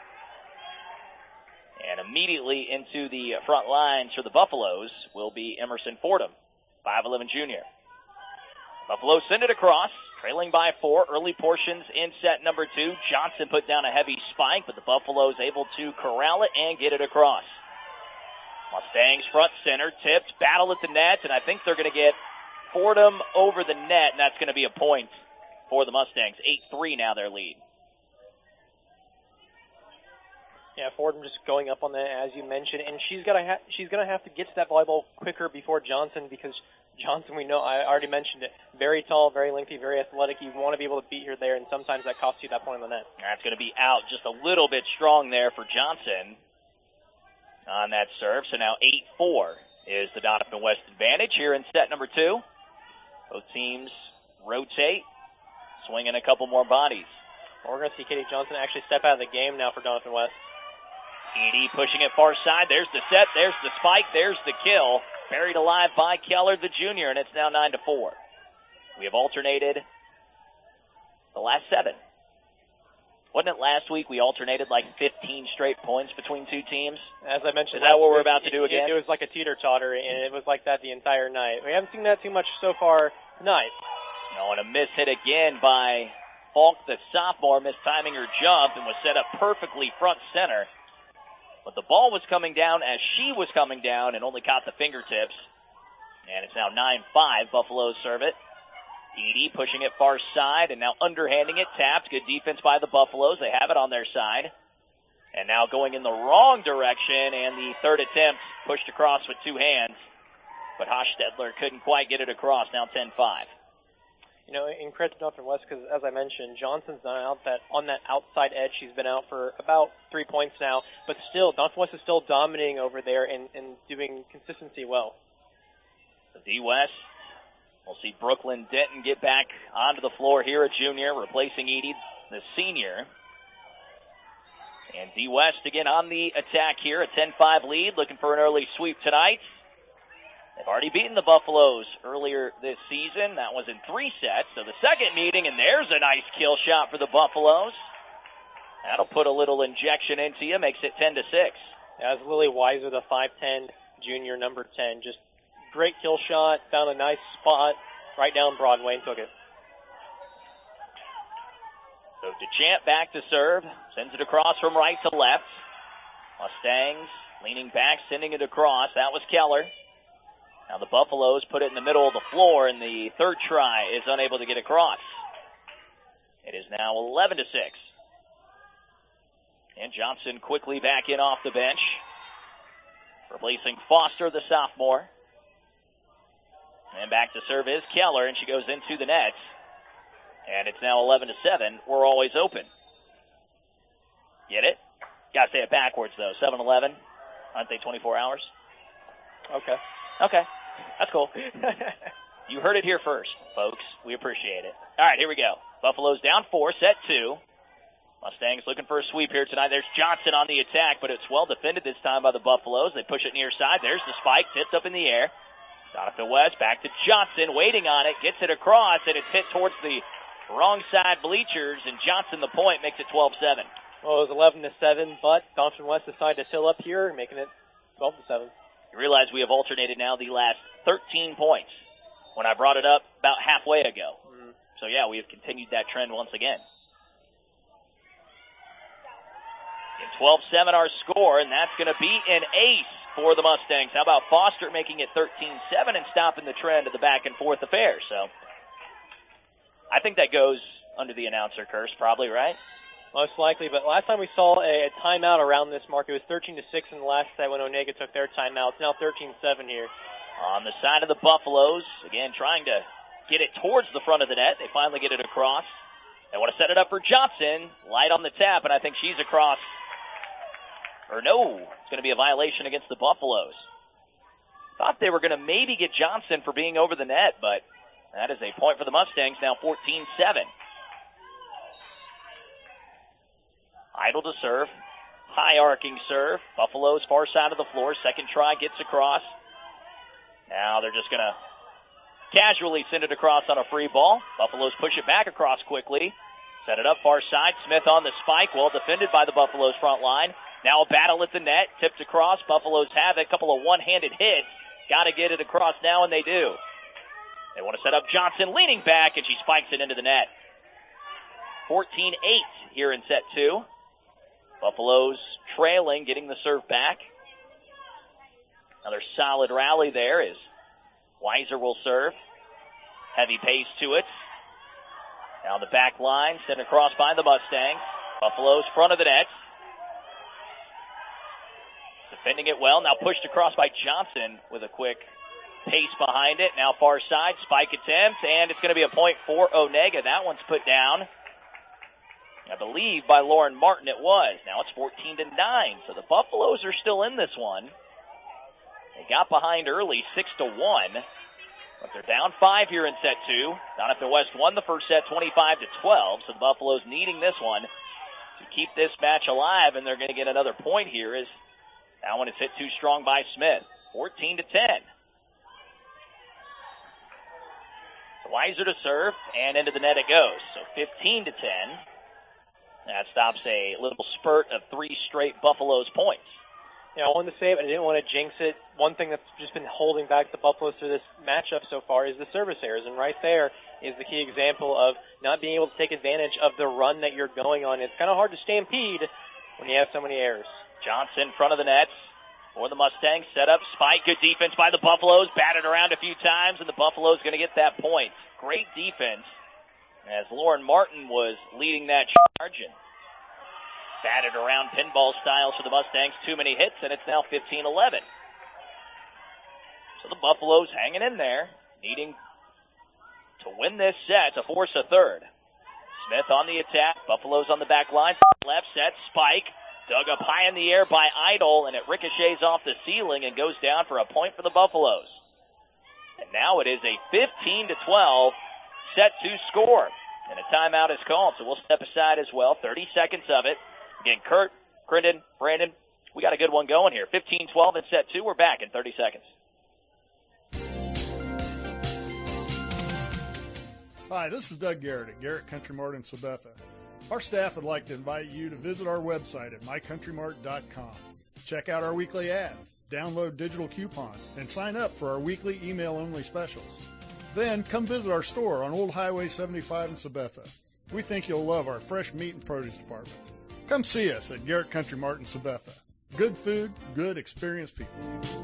B: And immediately into the front lines for the Buffaloes will be Emerson Fordham, five eleven junior. Buffaloes send it across, trailing by four. Early portions in set number two. Johnson put down a heavy spike, but the Buffaloes able to corral it and get it across. Mustangs front center, tipped, battle at the net, and I think they're going to get Fordham over the net, and that's going to be a point for the Mustangs. eight three now their lead.
C: Yeah, Fordham just going up on that, as you mentioned, and she's got to ha- she's going to have to get to that volleyball quicker before Johnson, because Johnson, we know, I already mentioned it, very tall, very lengthy, very athletic. You want to be able to beat her there, and sometimes that costs you that point on the net.
B: That's going to be out just a little bit strong there for Johnson on that serve. So now eight four is the Donovan West advantage here in set number two. Both teams rotate, swinging a couple more bodies.
C: Well, we're going to see Katie Johnson actually step out of the game now for Donovan West.
B: Eady pushing it far side. There's the set. There's the spike. There's the kill. Buried alive by Keller, the junior, and it's now nine to four. We have alternated the last seven. Wasn't it last week we alternated like fifteen straight points between two teams?
C: As I mentioned,
B: is that what we're
C: week,
B: about to do
C: it,
B: again?
C: It, it was like a teeter-totter, and it was like that the entire night. We haven't seen that too much so far tonight.
B: No, and a miss hit again by Falk, the sophomore, mistiming her jump and was set up perfectly front center. But the ball was coming down as she was coming down and only caught the fingertips. And it's now nine five. Buffaloes serve it. Eady pushing it far side and now underhanding it. Tapped. Good defense by the Buffaloes. They have it on their side. And now going in the wrong direction, and the third attempt pushed across with two hands. But Hochstetler couldn't quite get it across. Now ten five.
C: You know, in credit to Donovan West, because as I mentioned, Johnson's not out that on that outside edge. She's been out for about three points now, but still, Donovan West is still dominating over there and, and doing consistency well.
B: The D West, we'll see Brooklyn Denton get back onto the floor here, a junior, replacing Eady, the senior. And D West again on the attack here, a ten five lead, looking for an early sweep tonight. They've already beaten the Buffaloes earlier this season. That was in three sets. So the second meeting, and there's a nice kill shot for the Buffaloes. That'll put a little injection into you, makes it ten to six.
C: As Lily Weiser, the five ten junior, number ten, just great kill shot, found a nice spot right down Broadway and took it.
B: So DeChamp back to serve, sends it across from right to left. Mustangs leaning back, sending it across. That was Keller. Now the Buffaloes put it in the middle of the floor, and the third try is unable to get across. It is now eleven to six. And Johnson quickly back in off the bench, replacing Foster, the sophomore. And back to serve is Keller, and she goes into the net. And it's now eleven to seven. We're always open. Get it? Gotta say it backwards, though. seven eleven. Aren't they twenty-four hours?
C: Okay.
B: Okay. That's cool. You heard it here first, folks. We appreciate it. All right, here we go. Buffaloes down four, set two. Mustangs looking for a sweep here tonight. There's Johnson on the attack, but it's well defended this time by the Buffaloes. They push it near side. There's the spike, tipped up in the air. Donovan West back to Johnson, waiting on it, gets it across, and it's hit towards the wrong side bleachers, and Johnson, the point, makes it twelve seven.
C: Well, it was eleven to seven, but Donovan West decided to fill up here, making it twelve to seven.
B: You realize we have alternated now the last thirteen points when I brought it up about halfway ago.
C: Mm.
B: So, yeah, we have continued that trend once again. In twelve seven our score, and that's going to be an ace for the Mustangs. How about Foster making it thirteen seven and stopping the trend of the back-and-forth affair? So, I think that goes under the announcer curse, probably, right?
C: Most likely, but last time we saw a, a timeout around this mark, it was thirteen to six in the last set when Onega took their timeout. It's now thirteen seven here.
B: On the side of the Buffaloes, again, trying to get it towards the front of the net. They finally get it across. They want to set it up for Johnson. Light on the tap, and I think she's across. Or no, it's going to be a violation against the Buffaloes. Thought they were going to maybe get Johnson for being over the net, but that is a point for the Mustangs, now fourteen seven. Idle to serve. High arcing serve. Buffaloes far side of the floor. Second try gets across. Now they're just going to casually send it across on a free ball. Buffaloes push it back across quickly. Set it up far side. Smith on the spike. Well defended by the Buffaloes front line. Now a battle at the net. Tipped across. Buffaloes have it. A couple of one-handed hits. Got to get it across now, and they do. They want to set up Johnson leaning back, and she spikes it into the net. fourteen eight here in set two. Buffaloes trailing, getting the serve back. Another solid rally there is Weiser will serve. Heavy pace to it. Down the back line, sent across by the Mustangs. Buffaloes front of the net. Defending it well, now pushed across by Johnson with a quick pace behind it. Now far side, spike attempt, and it's going to be a point for Onega. That one's put down, I believe, by Lauren Martin it was. Now it's fourteen to nine, so the Buffaloes are still in this one. They got behind early, six to one, but they're down five here in set two. Donovan West won the first set, twenty-five to twelve, so the Buffaloes needing this one to keep this match alive, and they're going to get another point here as that one is hit too strong by Smith. fourteen to ten. Weiser to serve, and into the net it goes. So fifteen to ten. That stops a little spurt of three straight Buffaloes points.
C: Yeah, I wanted to say it, but I didn't want to jinx it. One thing that's just been holding back the Buffaloes through this matchup so far is the service errors, and right there is the key example of not being able to take advantage of the run that you're going on. It's kind of hard to stampede when you have so many errors. Johnson, front of the net for the Mustangs, set up, spike, good defense by the Buffaloes, batted around a few times, and the Buffaloes going to get that point. Great defense as Lauren Martin was leading that charge and batted around pinball styles for the Mustangs. Too many hits, and it's now fifteen eleven. So the Buffaloes hanging in there, needing to win this set to force a third. Smith on the attack, Buffaloes on the back line, left set, spike, dug up high in the air by Idle, and it ricochets off the ceiling and goes down for a point for the Buffaloes. And now it is a fifteen to twelve set two score, and a timeout is called, so we'll step aside as well. thirty seconds of it. Again, Kurt, Crendon, Brandon, we got a good one going here. fifteen twelve in set two. We're back in thirty seconds.
N: Hi, this is Doug Garrett at Garrett Country Mart in Sabetha. Our staff would like to invite you to visit our website at my country mart dot com. Check out our weekly ads, download digital coupons, and sign up for our weekly email-only specials. Then come visit our store on Old Highway seventy-five in Sabetha. We think you'll love our fresh meat and produce department. Come see us at Garrett Country Mart in Sabetha. Good food, good experienced people.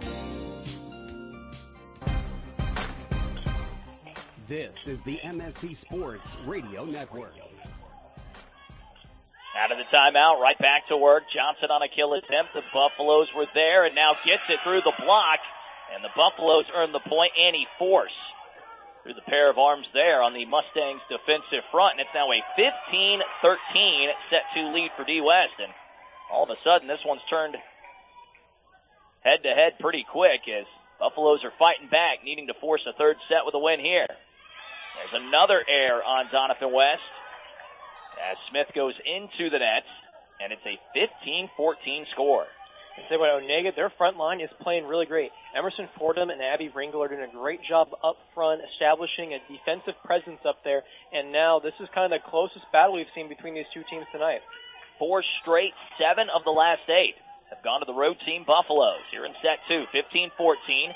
M: This is the M S C Sports Radio Network.
B: Out of the timeout, right back to work. Johnson on a kill attempt. The Buffaloes were there and now gets it through the block. And the Buffaloes earn the point. Annie Force through the pair of arms there on the Mustangs' defensive front. And it's now a fifteen thirteen set two lead for D West. And all of a sudden, this one's turned head-to-head pretty quick as Buffaloes are fighting back, needing to force a third set with a win here. There's another error on Donovan West as Smith goes into the nets, and it's a fifteen fourteen score.
C: And say about Onega, their front line is playing really great. Emerson Fordham and Abby Ringel are doing a great job up front, establishing a defensive presence up there, and now this is kind of the closest battle we've seen between these two teams tonight.
B: Four straight, seven of the last eight have gone to the road team Buffaloes. Here in set two, fifteen fourteen.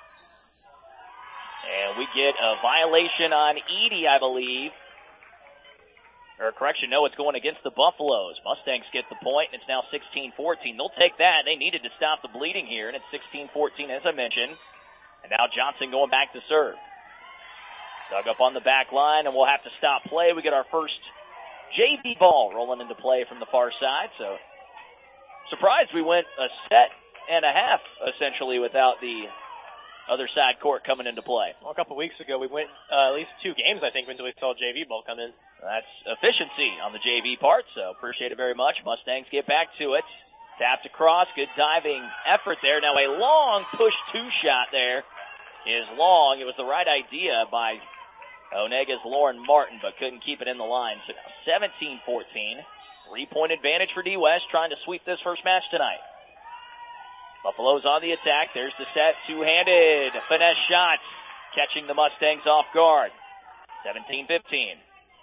B: And we get a violation on Edie, I believe. Or correction, no, it's going against the Buffaloes. Mustangs get the point, and it's now sixteen fourteen. They'll take that. They needed to stop the bleeding here, and it's sixteen fourteen, as I mentioned. And now Johnson going back to serve. Dug up on the back line, and we'll have to stop play. We get our first J V ball rolling into play from the far side. So, surprised we went a set and a half, essentially, without the other side court coming into play.
C: Well, a couple of weeks ago, we went uh, at least two games, I think, until we saw J V ball come in.
B: That's efficiency on the J V part, so appreciate it very much. Mustangs get back to it. Tapped across, good diving effort there. Now a long push two shot there is long. It was the right idea by Onega's Lauren Martin, but couldn't keep it in the line. So now seventeen fourteen. Three-point advantage for D West, trying to sweep this first match tonight. Buffalo's on the attack. There's the set. Two-handed finesse shot, catching the Mustangs off guard. seventeen fifteen.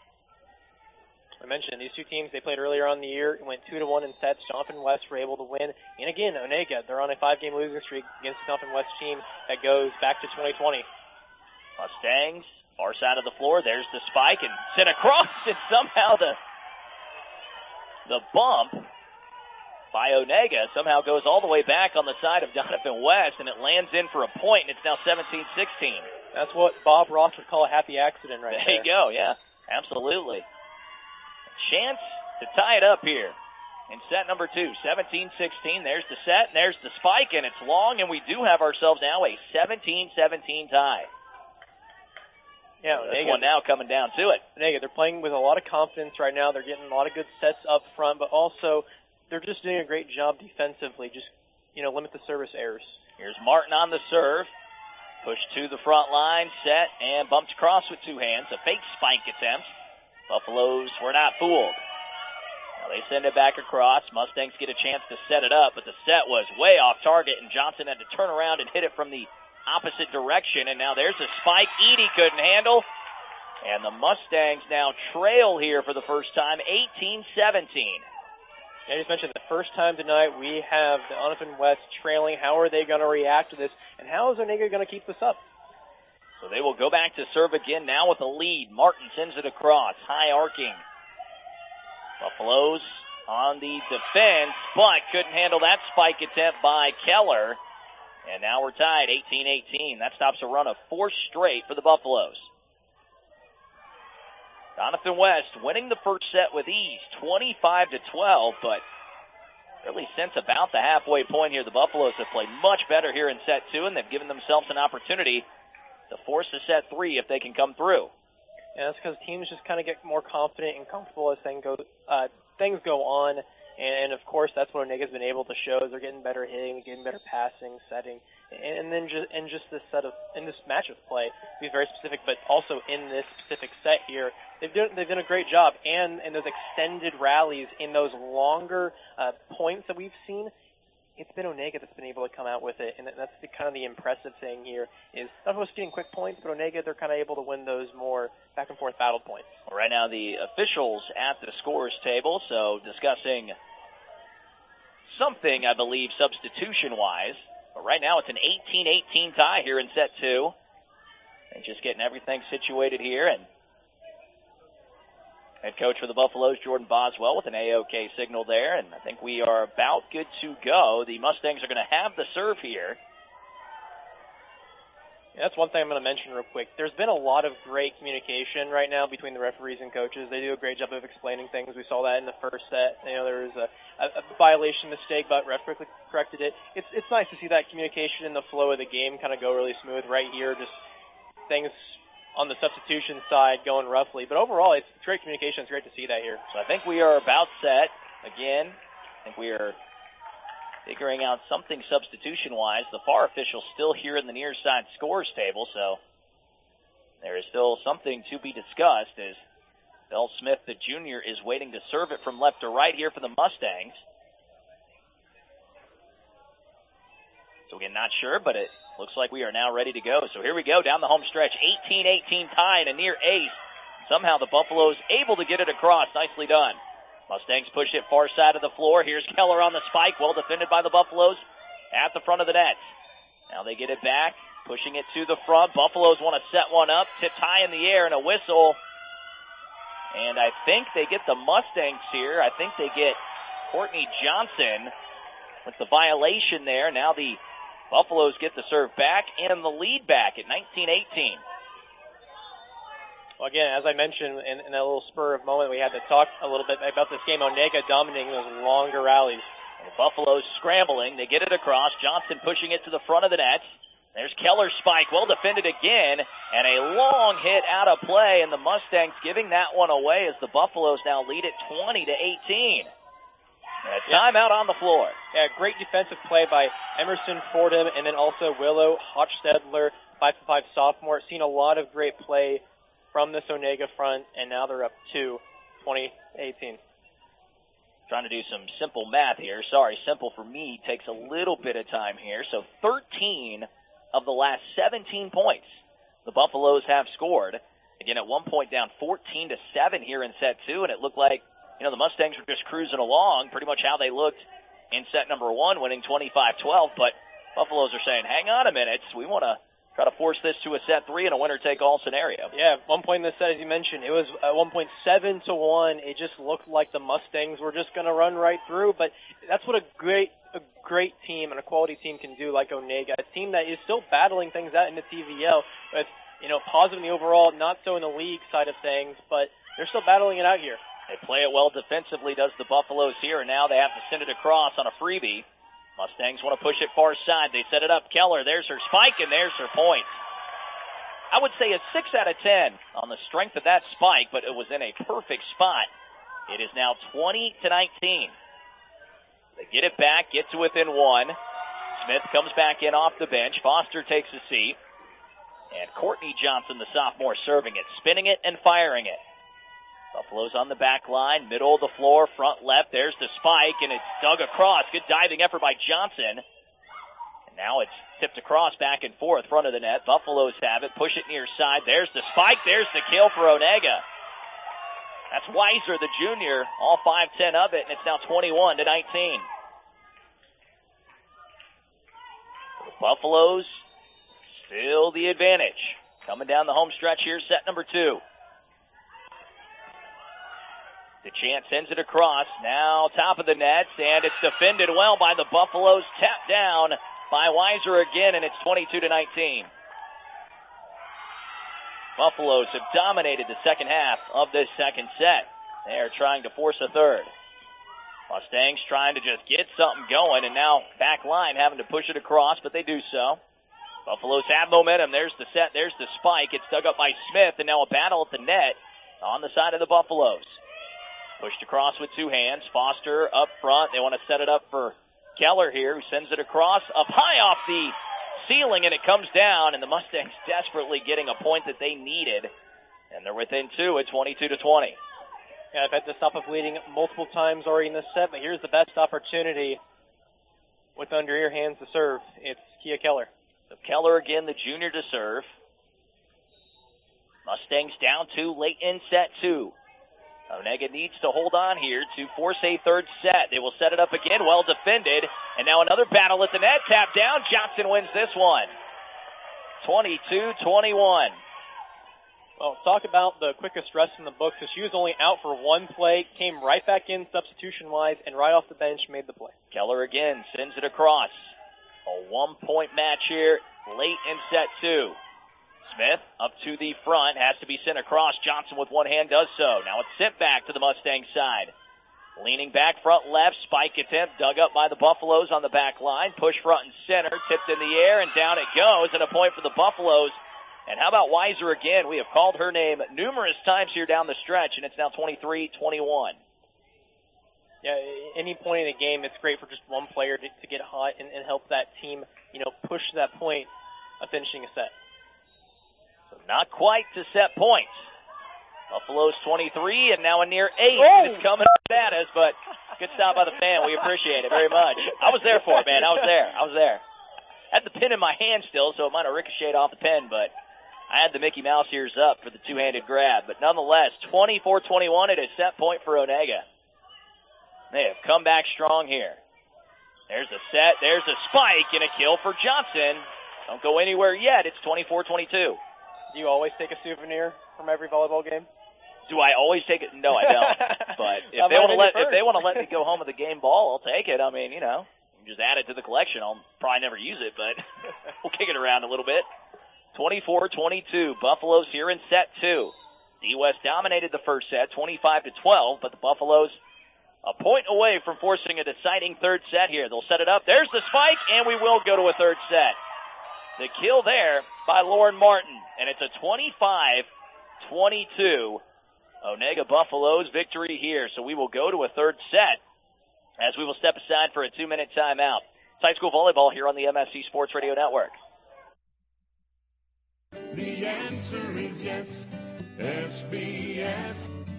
C: I mentioned these two teams, they played earlier on in the year, went two to one in sets. Jonathan West were able to win. And again, Onega, they're on a five-game losing streak against the Jonathan West team that goes back to twenty twenty.
B: Mustangs, far side of the floor. There's the spike and sent across, and somehow the the bump by Onega somehow goes all the way back on the side of Donovan West, and it lands in for a point, and it's now seventeen sixteen.
C: That's what Bob Ross would call a happy accident right
B: there.
C: There
B: you go, yeah, absolutely. Chance to tie it up here in set number two, seventeen sixteen. There's the set, and there's the spike, and it's long, and we do have ourselves now a seventeen seventeen tie.
C: Yeah,
B: this one now coming down to it.
C: Onega, they're playing with a lot of confidence right now. They're getting a lot of good sets up front, but also they're just doing a great job defensively. Just, you know, limit the service errors.
B: Here's Martin on the serve. Push to the front line, set, and bumped across with two hands. A fake spike attempt. Buffaloes were not fooled. Now they send it back across. Mustangs get a chance to set it up, but the set was way off target, and Johnson had to turn around and hit it from the opposite direction, and now there's a spike Edie couldn't handle, and the Mustangs now trail here for the first time, eighteen seventeen.
C: I just mentioned the first time tonight we have the Donovan West trailing. How are they going to react to this, and how is Onega going to keep this up?
B: So they will go back to serve again now with a lead. Martin sends it across, high arcing. Buffaloes on the defense, but couldn't handle that spike attempt by Keller. And now we're tied, eighteen eighteen. That stops a run of four straight for the Buffaloes. Donovan West winning the first set with ease, twenty-five to twelve, but really since about the halfway point here, the Buffaloes have played much better here in set two, and they've given themselves an opportunity to force a set three if they can come through.
C: Yeah, that's because teams just kind of get more confident and comfortable as things go, uh, things go on. And, of course, that's what Onega's been able to show. Is they're getting better hitting, getting better passing, setting. And then just in just this set of in this match of play, to be very specific, but also in this specific set here, they've done they've done a great job. And in those extended rallies, in those longer uh, points that we've seen, it's been Onega that's been able to come out with it, and that's the kind of the impressive thing here is not just getting quick points, but Onega, they're kind of able to win those more back-and-forth battle points.
B: Well, right now the officials at the scorers table, so discussing something, I believe, substitution-wise. But right now it's an eighteen eighteen tie here in set two. And just getting everything situated here, and head coach for the Buffaloes, Jordan Boswell, with an A O K signal there, and I think we are about good to go. The Mustangs are going to have the serve here.
C: Yeah, that's one thing I'm going to mention real quick. There's been a lot of great communication right now between the referees and coaches. They do a great job of explaining things. We saw that in the first set. You know, there was a, a, a violation mistake, but ref quickly corrected it. It's it's nice to see that communication in the flow of the game kind of go really smooth right here. Just things on the substitution side going roughly. But overall, it's great communication. It's great to see that here.
B: So I think we are about set. Again, I think we are figuring out something substitution-wise. The F A R official's still here in the near side scores table, so there is still something to be discussed as Bell Smith, the junior, is waiting to serve it from left to right here for the Mustangs. So again, not sure, but it looks like we are now ready to go. So here we go down the home stretch. eighteen eighteen tie and a near ace. Somehow the Buffaloes able to get it across. Nicely done. Mustangs push it far side of the floor. Here's Keller on the spike. Well defended by the Buffaloes at the front of the net. Now they get it back, pushing it to the front. Buffaloes want to set one up. Tipped high in the air and a whistle. And I think they get the Mustangs here. I think they get Courtney Johnson with the violation there. Now the Buffaloes get the serve back and the lead back at nineteen eighteen.
C: Well, again, as I mentioned in, in that little spur of moment, we had to talk a little bit about this game. Onega dominating those longer rallies.
B: The Buffaloes scrambling. They get it across. Johnson pushing it to the front of the net. There's Keller's spike. Well defended again. And a long hit out of play. And the Mustangs giving that one away as the Buffaloes now lead it twenty to eighteen. A timeout on the floor.
C: Yeah, great defensive play by Emerson Fordham and then also Willow Hochstedler, five foot five sophomore. Seen a lot of great play from this Onega front, and now they're up to twenty eighteen.
B: Trying to do some simple math here. Sorry, simple for me takes a little bit of time here. So thirteen of the last seventeen points the Buffaloes have scored. Again, at one point down fourteen to seven here in set two, and it looked like, you know, the Mustangs were just cruising along, pretty much how they looked in set number one, winning twenty-five twelve. But Buffaloes are saying, hang on a minute, we want to try to force this to a set three in a winner-take-all scenario.
C: Yeah, at one point in the set, as you mentioned, it was at one point seven to one. It just looked like the Mustangs were just going to run right through. But that's what a great a great team and a quality team can do, like Onega, a team that is still battling things out in the T V L. But, you know, positive in the overall, not so in the league side of things, but they're still battling it out here.
B: They play it well defensively, does the Buffaloes here, and now they have to send it across on a freebie. Mustangs want to push it far side. They set it up. Keller, there's her spike, and there's her point. I would say a six out of ten on the strength of that spike, but it was in a perfect spot. It is now twenty to nineteen. They get it back, get to within one. Smith comes back in off the bench. Foster takes a seat. And Courtney Johnson, the sophomore, serving it, spinning it and firing it. Buffalo's on the back line, middle of the floor, front left. There's the spike, and it's dug across. Good diving effort by Johnson. And now it's tipped across back and forth, front of the net. Buffaloes have it, push it near side. There's the spike. There's the kill for Onega. That's Weiser, the junior, all five ten of it, and it's now twenty-one to nineteen. The Buffaloes still the advantage. Coming down the home stretch here, set number two. DeChant sends it across, now top of the nets, and it's defended well by the Buffaloes, tapped down by Weiser again, and it's twenty-two to nineteen. Buffaloes have dominated the second half of this second set. They are trying to force a third. Mustangs trying to just get something going, and now back line having to push it across, but they do so. Buffaloes have momentum. There's the set, there's the spike. It's dug up by Smith, and now a battle at the net on the side of the Buffaloes. Pushed across with two hands. Foster up front. They want to set it up for Keller here, who sends it across up high off the ceiling, and it comes down, and the Mustangs desperately getting a point that they needed. And they're within two at twenty-two to twenty.
C: Yeah, I've had to stop up leading multiple times already in this set, but here's the best opportunity with under your hands to serve, it's Kia Keller.
B: So Keller again, the junior to serve. Mustangs down two late in set two. Onega needs to hold on here to force a third set. They will set it up again, well defended. And now another battle at the net, tap down. Johnson wins this one. twenty-two twenty-one.
C: Well, talk about the quickest rest in the book. So she was only out for one play, came right back in substitution-wise, and right off the bench made the play.
B: Keller again sends it across. A one-point match here late in set two. Smith up to the front, has to be sent across. Johnson with one hand does so. Now it's sent back to the Mustang side. Leaning back, front left, spike attempt, dug up by the Buffaloes on the back line. Push front and center, tipped in the air, and down it goes, and a point for the Buffaloes. And how about Weiser again? We have called her name numerous times here down the stretch, and it's now twenty-three twenty-one.
C: Yeah, any point in a game, it's great for just one player to, to get hot and, and help that team, you know, push to that point of finishing a set.
B: So not quite to set points. Buffaloes twenty-three, and now a near eight.
C: Oh.
B: It's coming at us, but good stop by the fan. We appreciate it very much. I was there for it, man. I was there. I was there. I had the pin in my hand still, so it might have ricocheted off the pin, but I had the Mickey Mouse ears up for the two-handed grab. But nonetheless, twenty-four twenty-one at a set point for Onega. They have come back strong here. There's a set. There's a spike and a kill for Johnson. Don't go anywhere yet. It's twenty-four twenty-two.
C: Do you always take a souvenir from every volleyball game?
B: Do I always take it? No, I don't. But if they want to let if they want to let me go home with a game ball, I'll take it. I mean, you know, just add it to the collection. I'll probably never use it, but we'll kick it around a little bit. twenty-four twenty-two. Buffaloes here in set two. D West dominated the first set, twenty-five to twelve, but the Buffaloes a point away from forcing a deciding third set here. They'll set it up. There's the spike, and we will go to a third set. The kill there by Lauren Martin, and it's a twenty-five twenty-two Onega Buffaloes victory here. So we will go to a third set as we will step aside for a two-minute timeout. It's high school volleyball here on the M S C Sports Radio Network.
O: The answer is yes, S B S.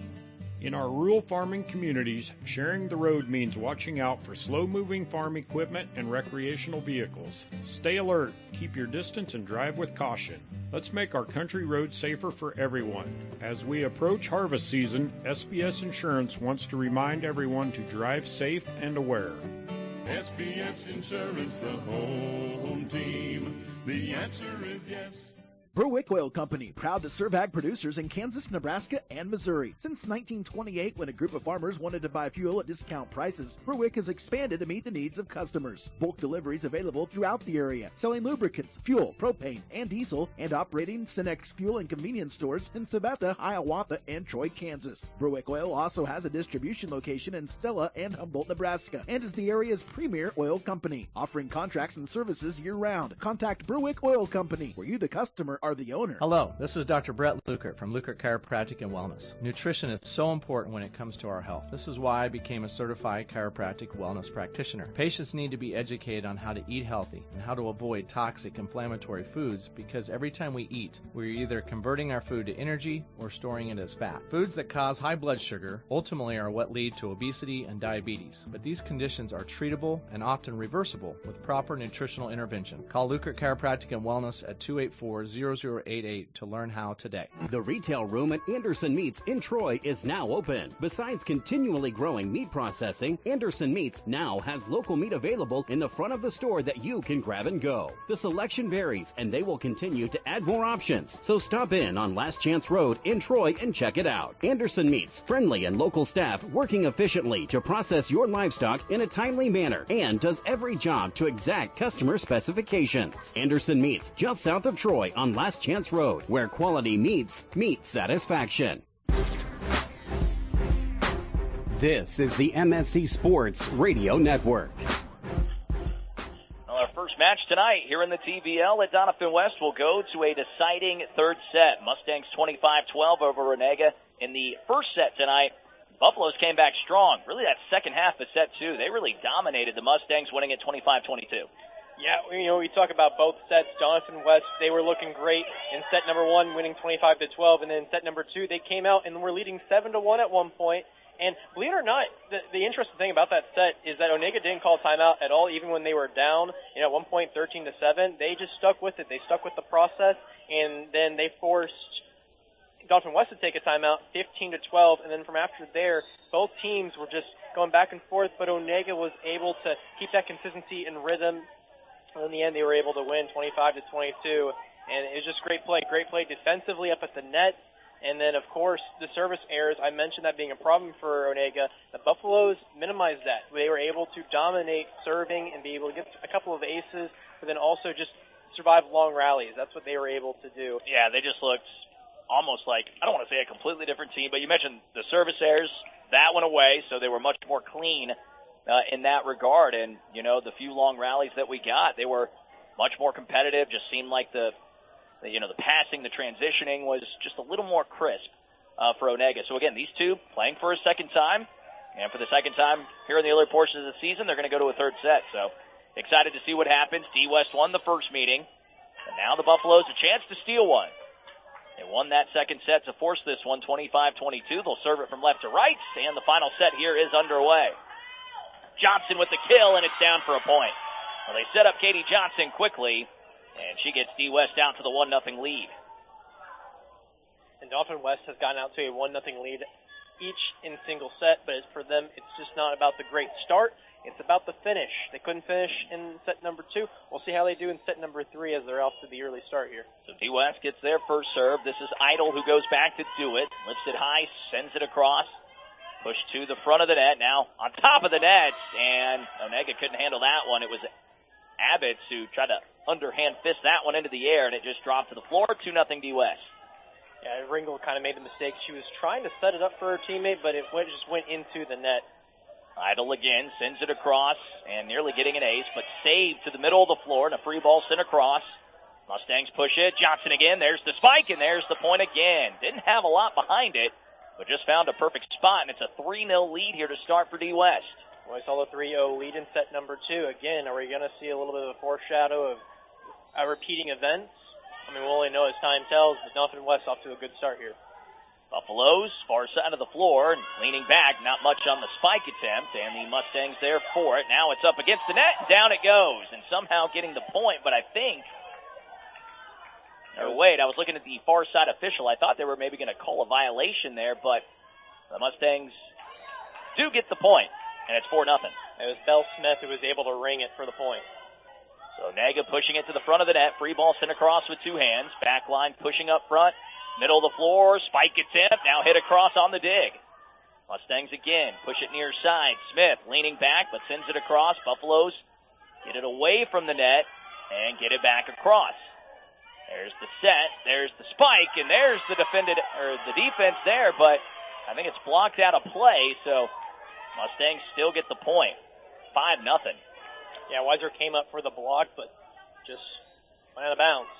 L: In our rural farming communities, sharing the road means watching out for slow-moving farm equipment and recreational vehicles. Stay alert, keep your distance, and drive with caution. Let's make our country roads safer for everyone. As we approach harvest season, S B S Insurance wants to remind everyone to drive safe and aware.
O: S B S Insurance, the home team. The answer is yes.
F: Berwick Oil Company, proud to serve ag producers in Kansas, Nebraska, and Missouri. Since nineteen twenty-eight, when a group of farmers wanted to buy fuel at discount prices, Berwick has expanded to meet the needs of customers. Bulk deliveries available throughout the area, selling lubricants, fuel, propane, and diesel, and operating Cenex fuel and convenience stores in Sabetha, Hiawatha, and Troy, Kansas. Berwick Oil also has a distribution location in Stella and Humboldt, Nebraska, and is the area's premier oil company, offering contracts and services year-round. Contact Berwick Oil Company, where you, the customer, are the owner.
P: Hello, this is Doctor Brett Lukert from Lukert Chiropractic and Wellness. Nutrition is so important when it comes to our health. This is why I became a certified chiropractic wellness practitioner. Patients need to be educated on how to eat healthy and how to avoid toxic inflammatory foods, because every time we eat, we're either converting our food to energy or storing it as fat. Foods that cause high blood sugar ultimately are what lead to obesity and diabetes, but these conditions are treatable and often reversible with proper nutritional intervention. Call Lukert Chiropractic and Wellness at two eight four, zero zero eight eight to learn how today.
A: The retail room at Anderson Meats in Troy is now open. Besides continually growing meat processing, Anderson Meats now has local meat available in the front of the store that you can grab and go. The selection varies, and they will continue to add more options. So stop in on Last Chance Road in Troy and check it out. Anderson Meats, friendly and local staff working efficiently to process your livestock in a timely manner and does every job to exact customer specifications. Anderson Meats, just south of Troy on Last Chance Road, where quality meets meat satisfaction.
M: This is the M S C Sports Radio Network.
B: Well, our first match tonight here in the T V L at Doniphan West will go to a deciding third set. Mustangs twenty-five twelve over Onega in the first set tonight. Buffaloes came back strong. Really, that second half of set two, they really dominated the Mustangs, winning at twenty-five twenty-two.
C: Yeah, you know, we talk about both sets. Doniphan West, they were looking great in set number one, winning twenty-five to twelve, and then in set number two, they came out and were leading seven to one at one point, And believe it or not, the, the interesting thing about that set is that Onega didn't call timeout at all, even when they were down, you know, at one point thirteen to seven. They just stuck with it. They stuck with the process, and then they forced Dauphin West to take a timeout, fifteen to twelve, and then from after there, both teams were just going back and forth, but Onega was able to keep that consistency and rhythm. And in the end, they were able to win twenty-five to twenty-two, and it was just great play. Great play defensively up at the net. And then, of course, the service errors, I mentioned that being a problem for Onega. The Buffaloes minimized that. They were able to dominate serving and be able to get a couple of aces, but then also just survive long rallies. That's what they were able to do.
B: Yeah, they just looked almost like, I don't want to say a completely different team, but you mentioned the service errors. That went away, so they were much more clean uh, in that regard. And, you know, the few long rallies that we got, they were much more competitive, just seemed like the The, you know, the passing, the transitioning was just a little more crisp uh, for Onega. So, again, these two playing for a second time. And for the second time here in the early portion of the season, they're going to go to a third set. So, excited to see what happens. D-West won the first meeting. And now the Buffaloes a chance to steal one. They won that second set to force this one, twenty-five twenty-two. They'll serve it from left to right. And the final set here is underway. Johnson with the kill, and it's down for a point. Well, they set up Katie Johnson quickly. And she gets D-West down to the one nothing lead.
C: And Dauphin West has gotten out to a one nothing lead each in single set, but for them, it's just not about the great start. It's about the finish. They couldn't finish in set number two. We'll see how they do in set number three as they're off to the early start here.
B: So D-West gets their first serve. This is Idle who goes back to do it. Lifts it high, sends it across. Push to the front of the net. Now on top of the net, and Onega couldn't handle that one. It was Abbott's who tried to underhand fist that one into the air, and it just dropped to the floor. two nothing D-West.
C: Yeah, Ringel kind of made the mistake. She was trying to set it up for her teammate, but it went, just went into the net.
B: Idle again, sends it across, and nearly getting an ace, but saved to the middle of the floor, and a free ball sent across. Mustangs push it. Johnson again. There's the spike, and there's the point again. Didn't have a lot behind it, but just found a perfect spot, and it's a three nil lead here to start for D-West.
C: Well, we saw the three oh lead in set number two. Again, are we going to see a little bit of a foreshadow of uh, repeating events? I mean, we'll only know as time tells, but Dauphin West off to a good start here.
B: Buffaloes, far side of the floor, and leaning back, not much on the spike attempt, and the Mustangs there for it. Now it's up against the net, and down it goes, and somehow getting the point, but I think, or wait, I was looking at the far side official. I thought they were maybe going to call a violation there, but the Mustangs do get the point, and it's four nothing.
C: It was Belle Smith who was able to ring it for the point.
B: So Onega pushing it to the front of the net, free ball sent across with two hands, back line pushing up front. Middle of the floor, spike attempt, now hit across on the dig. Mustangs again, push it near side. Smith leaning back, but sends it across. Buffaloes get it away from the net and get it back across. There's the set, there's the spike, and there's the defended or the defense there, but I think it's blocked out of play, so Mustangs still get the point. Five nothing.
C: Yeah, Weiser came up for the block, but just went out of bounds.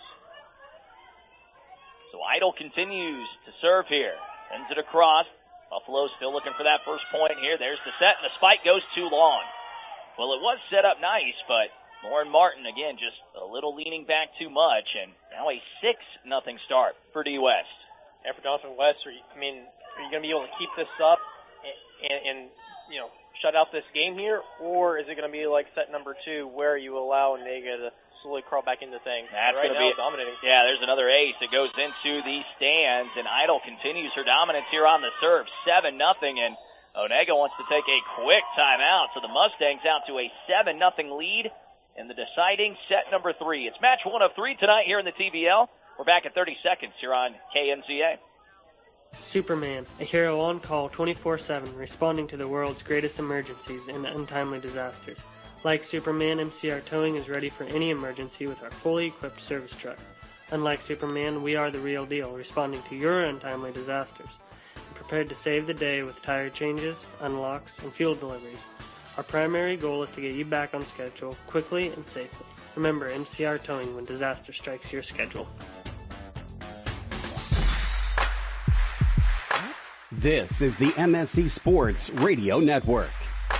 B: So Idle continues to serve here. Sends it across. Buffalo's still looking for that first point here. There's the set, and the spike goes too long. Well, it was set up nice, but Lauren Martin, again, just a little leaning back too much, and now a six nothing start for D-West.
C: Yeah, for Dauphin West, are you, I mean, are you going to be able to keep this up and, and, and, you know, shut out this game here, or is it going to be like set number two where you allow Onega to slowly crawl back into things?
B: That's
C: right
B: going to
C: now,
B: be
C: dominating.
B: Yeah, there's another ace. It goes into the stands, and Idle continues her dominance here on the serve, seven nothing, and Onega wants to take a quick timeout. So the Mustangs out to a seven nothing lead in the deciding set number three. It's match one of three tonight here in the T V L. We're back at thirty seconds here on K N C A.
Q: Superman, a hero on call twenty-four seven, responding to the world's greatest emergencies and untimely disasters. Like Superman, M C R Towing is ready for any emergency with our fully equipped service truck. Unlike Superman, we are the real deal, responding to your untimely disasters. We're prepared to save the day with tire changes, unlocks, and fuel deliveries. Our primary goal is to get you back on schedule quickly and safely. Remember M C R Towing when disaster strikes your schedule.
M: This is the M S C Sports Radio Network.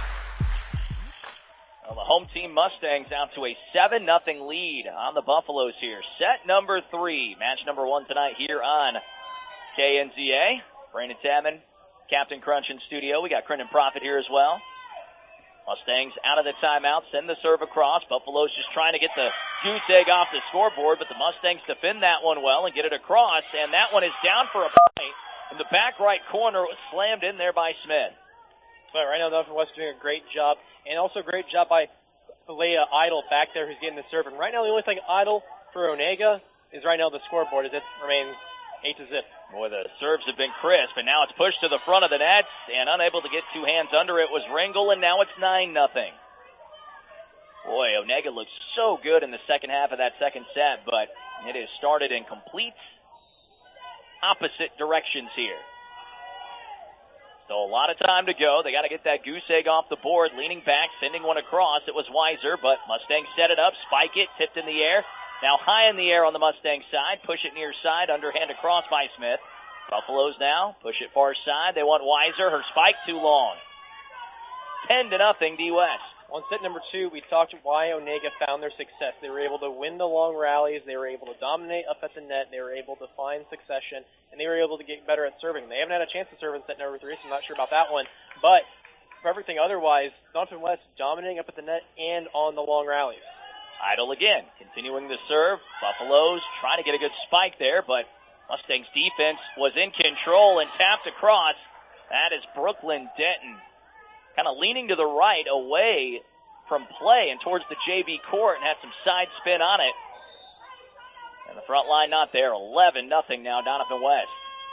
B: Well, the home team Mustangs out to a seven nothing lead on the Buffaloes here. Set number three, match number one tonight here on K N Z A. Brandon Tamman Captain Crunch in studio. We got Crendan Profit here as well. Mustangs out of the timeout, send the serve across. Buffalo's just trying to get the goose egg off the scoreboard, but the Mustangs defend that one well and get it across, and that one is down for a point. In the back right corner, it was slammed in there by Smith.
C: But right now, Dauphin West doing a great job, and also a great job by Leia Idle back there who's getting the serve. And right now, the only thing Idle for Onega is right now the scoreboard as it remains eight to zip.
B: Boy, the serves have been crisp, and now it's pushed to the front of the net, and unable to get two hands under it was Ringel, and now it's nine nothing. Boy, Onega looks so good in the second half of that second set, but it has started in complete opposite directions here. So a lot of time to go. They got to get that goose egg off the board, leaning back, sending one across. It was Weiser, but Mustangs set it up, spike it, tipped in the air. Now high in the air on the Mustang side, push it near side, underhand across by Smith. Buffaloes now push it far side. They want Weiser. Her spike too long. Ten to nothing, D West.
C: On set number two, we talked why Onega found their success. They were able to win the long rallies. They were able to dominate up at the net. They were able to find succession, and they were able to get better at serving. They haven't had a chance to serve in set number three, so I'm not sure about that one. But for everything otherwise, Dauphin West dominating up at the net and on the long rallies.
B: Idle again, continuing the serve. Buffaloes trying to get a good spike there, but Mustangs defense was in control and tapped across. That is Brooklyn Denton, kind of leaning to the right away from play and towards the J V court, and had some side spin on it. And the front line not there. eleven nothing now, Dauphin West.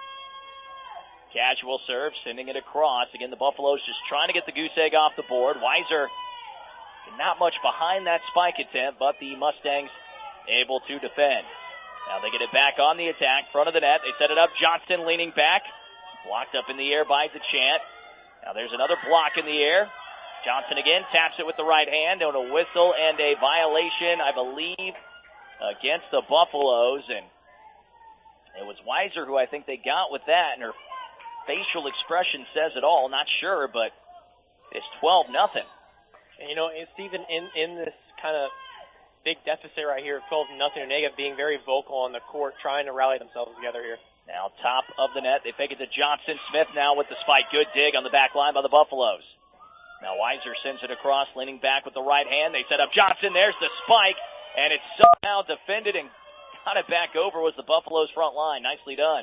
B: Casual serve, sending it across. Again, the Buffaloes just trying to get the goose egg off the board. Weiser not much behind that spike attempt, but the Mustangs able to defend. Now they get it back on the attack, front of the net. They set it up. Johnston leaning back. Blocked up in the air by DeChant. Now there's another block in the air. Johnson again taps it with the right hand on a whistle and a violation, I believe, against the Buffaloes. And it was Weiser who I think they got with that, and her facial expression says it all. Not sure, but it's twelve nothing.
C: And, you know, it's even in, in this kind of big deficit right here, twelve nothing, Onega being very vocal on the court, trying to rally themselves together here.
B: Now top of the net. They fake it to Johnson. Smith now with the spike. Good dig on the back line by the Buffaloes. Now Weiser sends it across, leaning back with the right hand. They set up Johnson. There's the spike, and it's somehow defended and got it back over was the Buffaloes front line. Nicely done.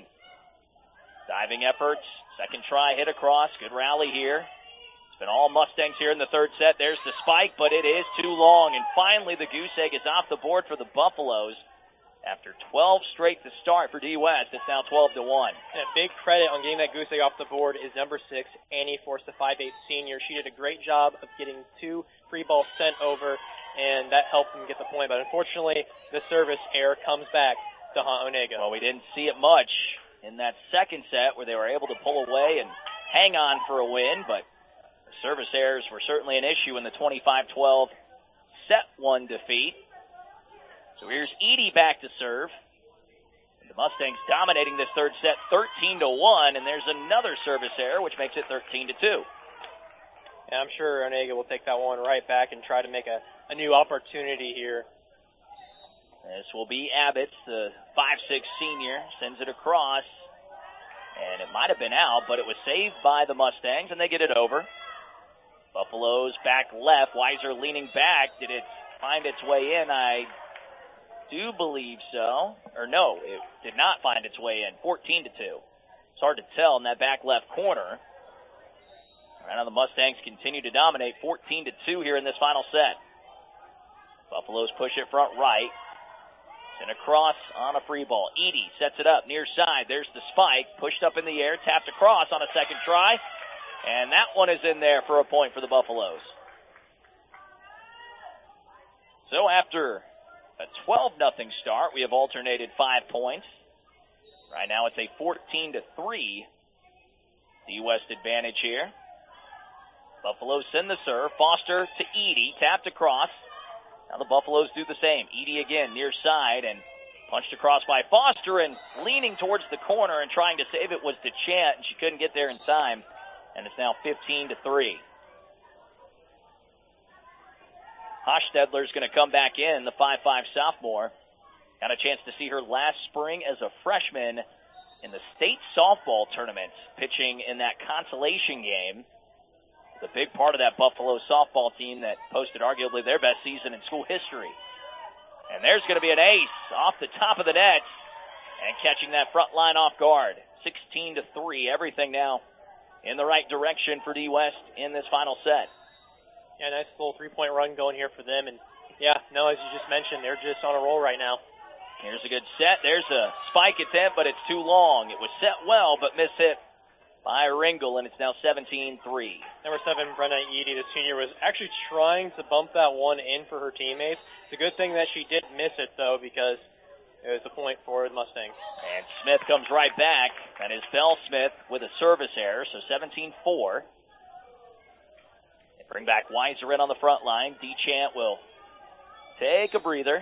B: Diving efforts. Second try, hit across. Good rally here. It's been all Mustangs here in the third set. There's the spike, but it is too long. And finally, the goose egg is off the board for the Buffaloes. After twelve straight to start for D West, it's now twelve to one.
C: And a big credit on getting that goose egg off the board is number six, Annie Forst, the five eight senior. She did a great job of getting two free balls sent over, and that helped them get the point. But unfortunately, the service error comes back to haunt Onega.
B: Well, we didn't see it much in that second set where they were able to pull away and hang on for a win, but service errors were certainly an issue in the twenty-five twelve set one defeat. So here's Edie back to serve. The Mustangs dominating this third set thirteen to one, and there's another service error, which makes it thirteen to two.
C: And I'm sure Onega will take that one right back and try to make a, a new opportunity here.
B: This will be Abbott, the five six senior, sends it across, and it might have been out, but it was saved by the Mustangs, and they get it over. Buffaloes back left. Weiser leaning back. Did it find its way in? I do believe so. Or no, it did not find its way in. fourteen to two. It's hard to tell in that back left corner. Right now the Mustangs continue to dominate fourteen to two here in this final set. Buffaloes push it front right. Sent across on a free ball. Edie sets it up near side. There's the spike. Pushed up in the air. Tapped across on a second try. And that one is in there for a point for the Buffaloes. So after a twelve nothing start, we have alternated five points. Right now it's a fourteen to three D West advantage here. Buffaloes send the serve. Foster to Edie, tapped across. Now the Buffaloes do the same. Edie again near side and punched across by Foster, and leaning towards the corner and trying to save it was DeChant, and she couldn't get there in time. And it's now fifteen to three. Hochstedler's going to come back in, the five five sophomore. Got a chance to see her last spring as a freshman in the state softball tournament, pitching in that consolation game. The big part of that Buffalo softball team that posted arguably their best season in school history. And there's going to be an ace off the top of the net and catching that front line off guard. sixteen to three, everything now in the right direction for D West in this final set.
C: Yeah, nice little three-point run going here for them. And, yeah, no, as you just mentioned, they're just on a roll right now.
B: Here's a good set. There's a spike attempt, but it's too long. It was set well, but mishit by Ringel, and it's now seventeen three.
C: Number seven, Brenna Eady, the senior, was actually trying to bump that one in for her teammates. It's a good thing that she did miss it, though, because it was a point for the Mustangs.
B: And Smith comes right back. That is Bell Smith with a service error, so seventeen four. They bring back Weiser in on the front line. DeChant will take a breather.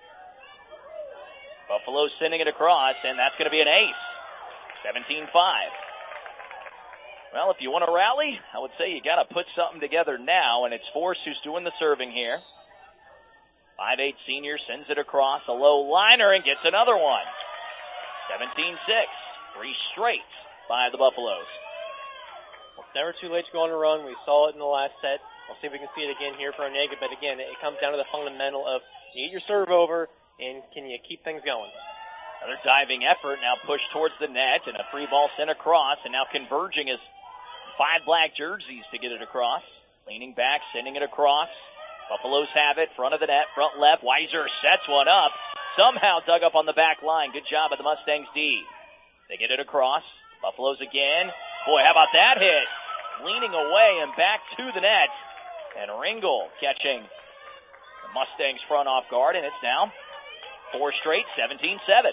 B: Buffalo's sending it across, and that's going to be an ace. seventeen five. Well, if you want to rally, I would say you got to put something together now, and it's Force who's doing the serving here. five eight senior sends it across, a low liner, and gets another one. seventeen six. Three straight by the Buffaloes.
C: Well, it's never too late to go on a run. We saw it in the last set. We'll see if we can see it again here for Onega, but again, it comes down to the fundamental of you get your serve over, and can you keep things going?
B: Another diving effort, now pushed towards the net, and a free ball sent across, and now converging is five black jerseys to get it across. Leaning back, sending it across. Buffaloes have it, front of the net, front left. Weiser sets one up, somehow dug up on the back line. Good job of the Mustangs D. They get it across. Buffaloes again. Boy, how about that hit? Leaning away and back to the net, and Ringel catching the Mustangs front off guard, and it's now four straight, seventeen seven.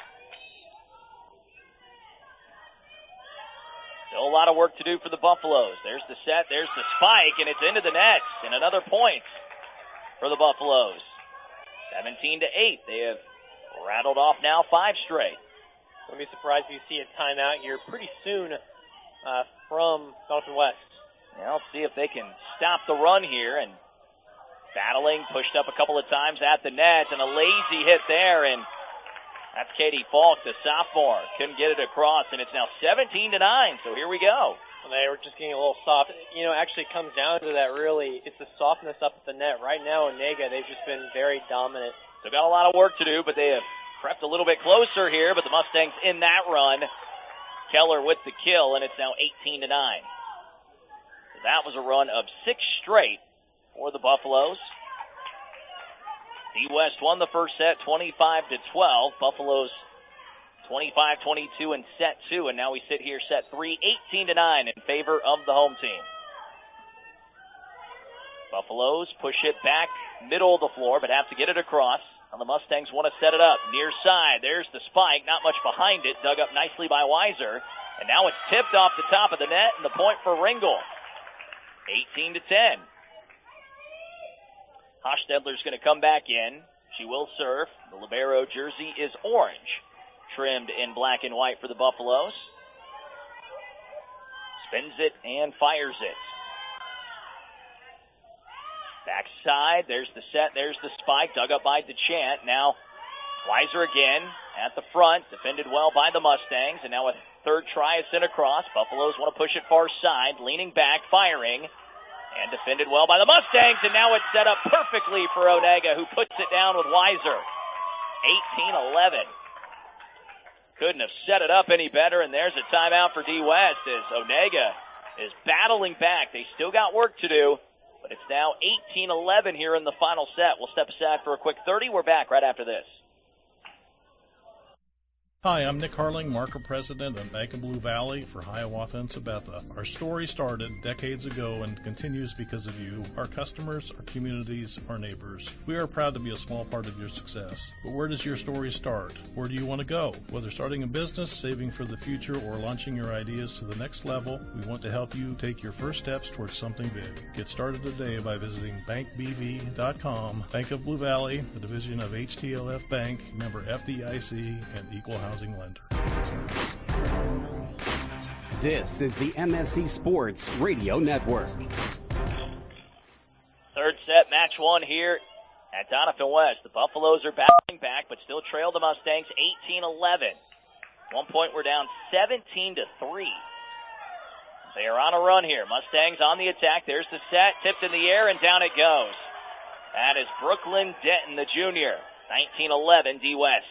B: Still a lot of work to do for the Buffaloes. There's the set, there's the spike, and it's into the nets. And another point for the Buffaloes. seventeen to eight. They have rattled off now five straight.
C: Wouldn't be surprised if you see a timeout here pretty soon uh, from Doniphan West.
B: Yeah, let's see if they can stop the run here. And battling, pushed up a couple of times at the net, and a lazy hit there, and that's Katie Falk, the sophomore. Couldn't get it across, and it's now seventeen to nine, so here we go.
C: Well, they were just getting a little soft. You know, it actually comes down to that, really. It's the softness up at the net. Right now, Onega, they've just been very dominant.
B: They've got a lot of work to do, but they have crept a little bit closer here, but the Mustangs in that run. Keller with the kill, and it's now eighteen to nine. So that was a run of six straight for the Buffaloes. D West won the first set twenty-five to twelve. Buffaloes twenty-five twenty-two in set two, and now we sit here set three, eighteen to nine in favor of the home team. Buffaloes push it back middle of the floor, but have to get it across. And the Mustangs want to set it up near side. There's the spike, not much behind it, dug up nicely by Weiser, and now it's tipped off the top of the net, and the point for Ringel. eighteen to ten. Hochstedler's going to come back in. She will serve. The libero jersey is orange, trimmed in black and white for the Buffaloes. Spins it and fires it. Backside, there's the set, there's the spike, dug up by DeChant. Now Weiser again at the front, defended well by the Mustangs, and now a third try is sent across. Buffaloes want to push it far side, leaning back, firing. And defended well by the Mustangs, and now it's set up perfectly for Onega, who puts it down with Weiser. eighteen eleven. Couldn't have set it up any better, and there's a timeout for D West as Onega is battling back. They still got work to do, but it's now eighteen eleven here in the final set. We'll step aside for a quick thirty. We're back right after this.
R: Hi, I'm Nick Harling, market president of Bank of Blue Valley for Hiawatha and Sabetha. Our story started decades ago and continues because of you, our customers, our communities, our neighbors. We are proud to be a small part of your success. But where does your story start? Where do you want to go? Whether starting a business, saving for the future, or launching your ideas to the next level, we want to help you take your first steps towards something big. Get started today by visiting bank b v dot com. Bank of Blue Valley, a division of H T L F Bank, member F D I C, and equal housing lender.
M: This is the M S C Sports Radio Network.
B: Third set, match one here at Doniphan West. The Buffaloes are battling back, but still trail the Mustangs eighteen eleven. One point, we're down seventeen to three. They are on a run here. Mustangs on the attack. There's the set, tipped in the air, and down it goes. That is Brooklyn Denton, the junior. nineteen eleven, D West.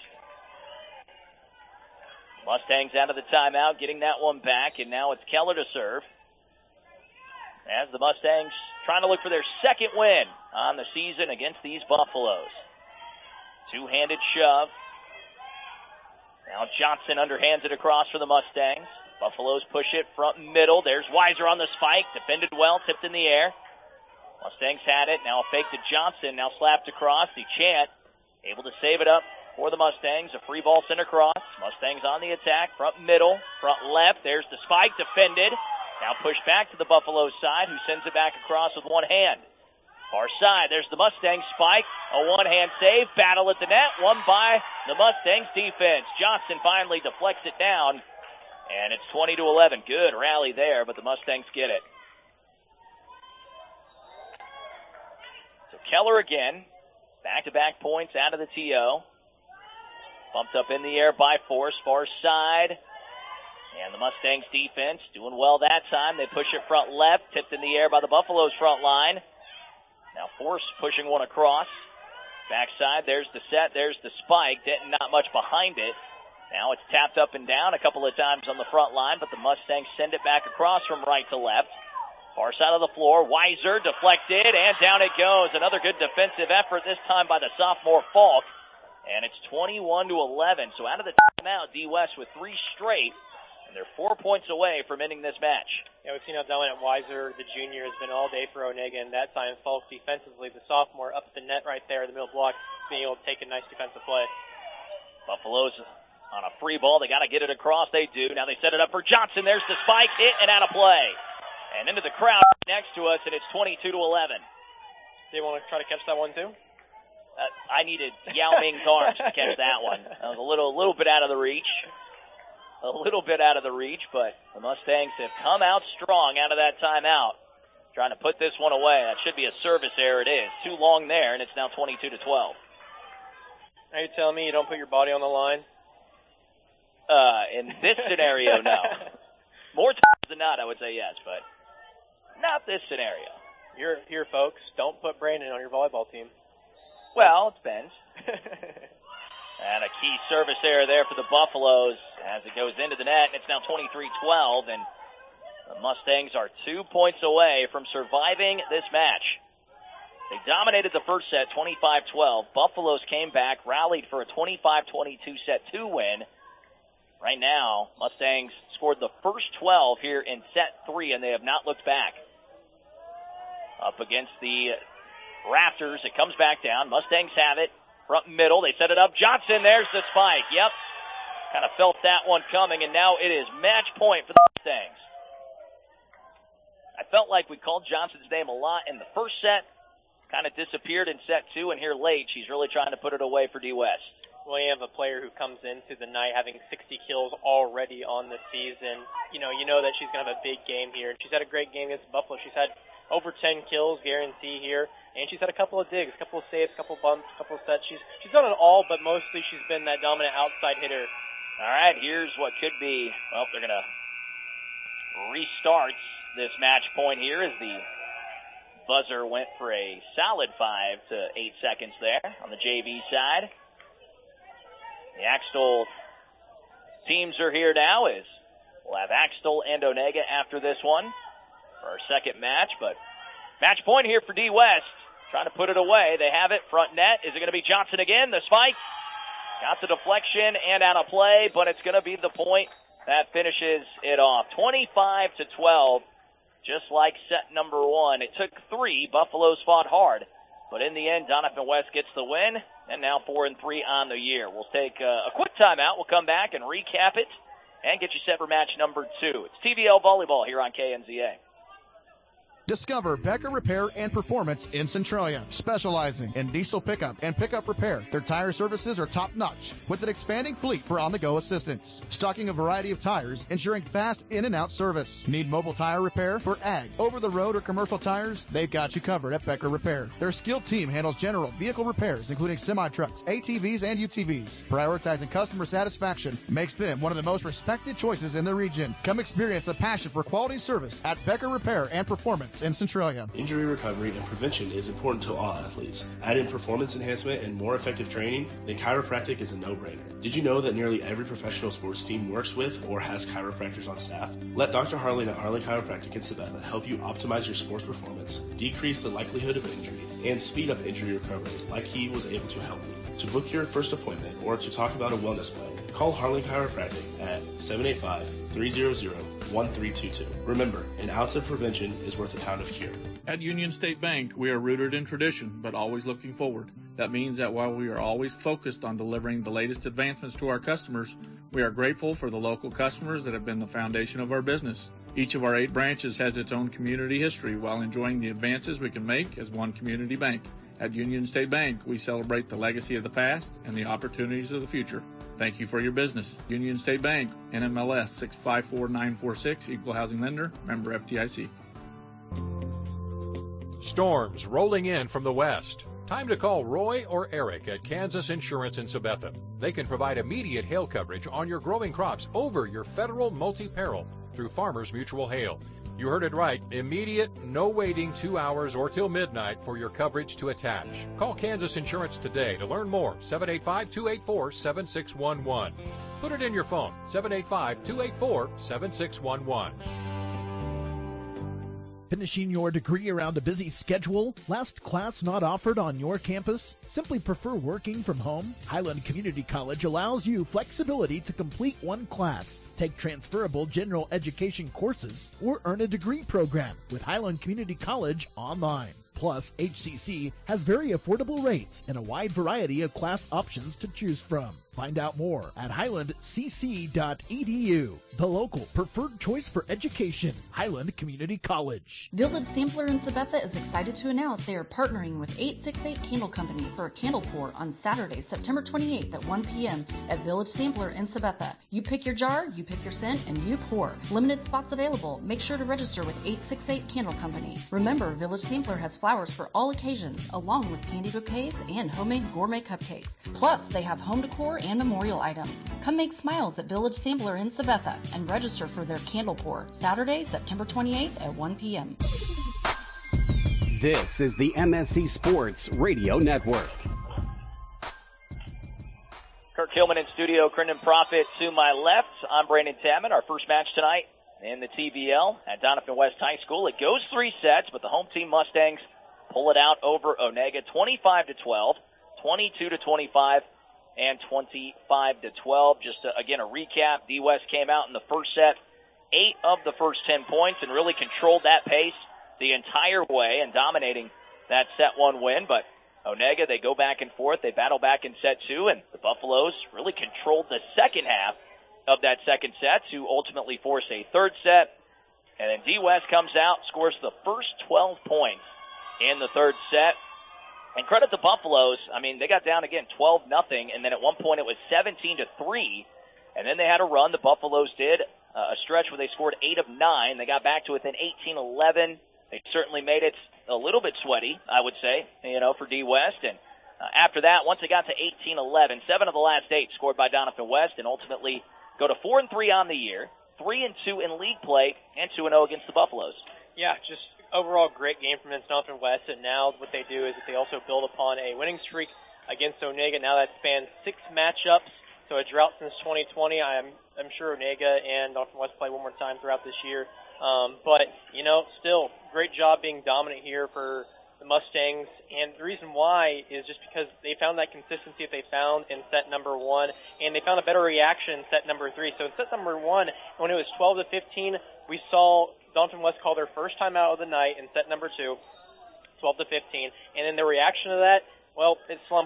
B: Mustangs out of the timeout, getting that one back, and now it's Keller to serve. As the Mustangs trying to look for their second win on the season against these Buffaloes. Two-handed shove. Now Johnson underhands it across for the Mustangs. Buffaloes push it front and middle. There's Weiser on the spike. Defended well, tipped in the air. Mustangs had it. Now a fake to Johnson. Now slapped across. The Chant able to save it up for the Mustangs. A free ball sent across. Mustangs on the attack. Front middle. Front left. There's the spike. Defended. Now pushed back to the Buffalo side, who sends it back across with one hand. Far side. There's the Mustangs spike. A one-hand save. Battle at the net. Won by the Mustangs defense. Johnson finally deflects it down. And it's twenty to eleven. Good rally there, but the Mustangs get it. So Keller again. Back-to-back points out of the T O. Bumped up in the air by Force. Far side. And the Mustangs defense doing well that time. They push it front left. Tipped in the air by the Buffaloes front line. Now Force pushing one across. Backside. There's the set. There's the spike. Denton not much behind it. Now it's tapped up and down a couple of times on the front line, but the Mustangs send it back across from right to left. Far side of the floor, Weiser deflected, and down it goes. Another good defensive effort, this time by the sophomore Falk. And it's twenty-one to eleven. So out of the timeout, D West with three straight, and they're four points away from ending this match.
C: Yeah, we've seen how dominant Weiser, the junior, has been all day for Onega, and that time Falk defensively, the sophomore, up at the net right there in the middle block, being able to take a nice defensive play.
B: Buffaloes on a free ball. They got to get it across. They do. Now they set it up for Johnson. There's the spike. Hit and out of play. And into the crowd next to us, and it's twenty-two to eleven.
C: They want to try to catch that one, too?
B: Uh, I needed Yao Ming's arms to catch that one. That was a little, little bit out of the reach. A little bit out of the reach, but the Mustangs have come out strong out of that timeout. Trying to put this one away. That should be a service error. It is. Too long there, and it's now twenty-two to twelve.
C: Are you telling me you don't put your body on the line?
B: Uh, in this scenario, no. More times than not, I would say yes, but not this scenario.
C: You're here, folks. Don't put Brandon on your volleyball team.
B: Well, it depends. And a key service error there for the Buffaloes as it goes into the net, and it's now twenty-three twelve, and the Mustangs are two points away from surviving this match. They dominated the first set, twenty-five twelve. Buffaloes came back, rallied for a twenty-five twenty-two set two win. Right now, Mustangs scored the first twelve here in set three, and they have not looked back. Up against the Raptors, it comes back down. Mustangs have it. Front middle, they set it up. Johnson, there's the spike. Yep. Kind of felt that one coming, and now it is match point for the Mustangs. I felt like we called Johnson's name a lot in the first set. Kind of disappeared in set two, and here late, she's really trying to put it away for D West.
C: Well, you have a player who comes into the night having sixty kills already on the season. You know, you know that she's going to have a big game here. She's had a great game against Buffalo. She's had over ten kills, guarantee here. And she's had a couple of digs, a couple of saves, a couple of bumps, a couple of sets. She's she's done it all, but mostly she's been that dominant outside hitter.
B: All right, here's what could be, well, they're going to restart this match point here as the buzzer went for a solid five to eight seconds there on the J V side. The Axtell teams are here now as we'll have Axtell and Onega after this one for our second match. But match point here for D West. Trying to put it away. They have it. Front net. Is it going to be Johnson again? The spike. Got the deflection and out of play, but it's going to be the point that finishes it off. twenty-five to twelve, just like set number one. It took three. Buffaloes fought hard. But in the end, Donovan West gets the win, and now four and three on the year. We'll take a, a quick timeout. We'll come back and recap it and get you set for match number two. It's T V L Volleyball here on K N Z A.
F: Discover Becker Repair and Performance in Centralia, specializing in diesel pickup and pickup repair. Their tire services are top-notch, with an expanding fleet for on-the-go assistance. Stocking a variety of tires, ensuring fast in-and-out service. Need mobile tire repair for ag, over-the-road, or commercial tires? They've got you covered at Becker Repair. Their skilled team handles general vehicle repairs, including semi-trucks, A T Vs, and U T Vs. Prioritizing customer satisfaction makes them one of the most respected choices in the region. Come experience the passion for quality service at Becker Repair and Performance in Centralia.
S: Injury recovery and prevention is important to all athletes. Add in performance enhancement and more effective training, then chiropractic is a no-brainer. Did you know that nearly every professional sports team works with or has chiropractors on staff? Let Doctor Harlan at Harlan Chiropractic in Sabetha help you optimize your sports performance, decrease the likelihood of injury, and speed up injury recovery like he was able to help you. To book your first appointment or to talk about a wellness plan, call Harlan Chiropractic at seven eight five, three hundred, one three two two. Remember, an ounce of prevention is worth a pound of cure.
T: At Union State Bank, we are rooted in tradition, but always looking forward. That means that while we are always focused on delivering the latest advancements to our customers, we are grateful for the local customers that have been the foundation of our business. Each of our eight branches has its own community history while enjoying the advances we can make as one community bank. At Union State Bank, we celebrate the legacy of the past and the opportunities of the future. Thank you for your business. Union State Bank, N M L S six five four nine four six, Equal Housing Lender, member F D I C.
E: Storms rolling in from the west. Time to call Roy or Eric at Kansas Insurance in Sabetha. They can provide immediate hail coverage on your growing crops over your federal multi-peril through Farmers Mutual Hail. You heard it right. Immediate, no waiting two hours or till midnight for your coverage to attach. Call Kansas Insurance today to learn more. seven eight five, two eight four, seven six one one. Put it in your phone. seven eight five, two eight four, seven six one one.
F: Finishing your degree around a busy schedule? Last class not offered on your campus? Simply prefer working from home? Highland Community College allows you flexibility to complete one class, take transferable general education courses, or earn a degree program with Highland Community College online. Plus, H C C has very affordable rates and a wide variety of class options to choose from. Find out more at highland c c dot e d u, the local preferred choice for education, Highland Community College.
G: Village Sampler in Sabetha is excited to announce they are partnering with eight sixty-eight Candle Company for a candle pour on Saturday, September twenty-eighth at one p.m. at Village Sampler in Sabetha. You pick your jar, you pick your scent, and you pour. Limited spots available. Make sure to register with eight sixty-eight Candle Company. Remember, Village Sampler has flowers for all occasions, along with candy bouquets and homemade gourmet cupcakes. Plus, they have home decor and memorial items. Come make smiles at Village Sampler in Sabetha and register for their candle pour Saturday, September twenty-eighth at one p.m.
M: This is the M S C Sports Radio Network.
B: Kirk Hillman in studio, Crendon Profit to my left. I'm Brandon Tamman. Our first match tonight in the T B L at Doniphan West High School. It goes three sets, but the home team Mustangs pull it out over Onega, twenty-five to twelve, twenty-two to twenty-five, and twenty-five to twelve. Just to, again, a recap, D-West came out in the first set, eight of the first ten points, and really controlled that pace the entire way and dominating that set one win. But Onega, they go back and forth. They battle back in set two, and the Buffaloes really controlled the second half of that second set to ultimately force a third set. And then D-West comes out, scores the first twelve points in the third set. And credit the Buffaloes. I mean, they got down again twelve nothing, and then at one point it was seventeen to three. And then they had a run. The Buffaloes did uh, a stretch where they scored eight of nine. They got back to within eighteen eleven. They certainly made it a little bit sweaty, I would say, you know, for D-West. And uh, after that, once it got to eighteen eleven, seven of the last eight scored by Doniphan West, and ultimately go to four and three on the year, three and two in league play, and two and oh against the Buffaloes.
C: Yeah, just overall great game from Doniphan West, and now what they do is that they also build upon a winning streak against Onega. Now that spans six matchups, so a drought since twenty twenty. I'm I'm sure Onega and Doniphan West play one more time throughout this year. Um, but, you know, still, great job being dominant here for the Mustangs, and the reason why is just because they found that consistency that they found in set number one, and they found a better reaction in set number three. So in set number one, when it was twelve to fifteen, we saw Doniphan West call their first time out of the night in set number two, twelve to fifteen, and then the reaction to that, well, it slumped them.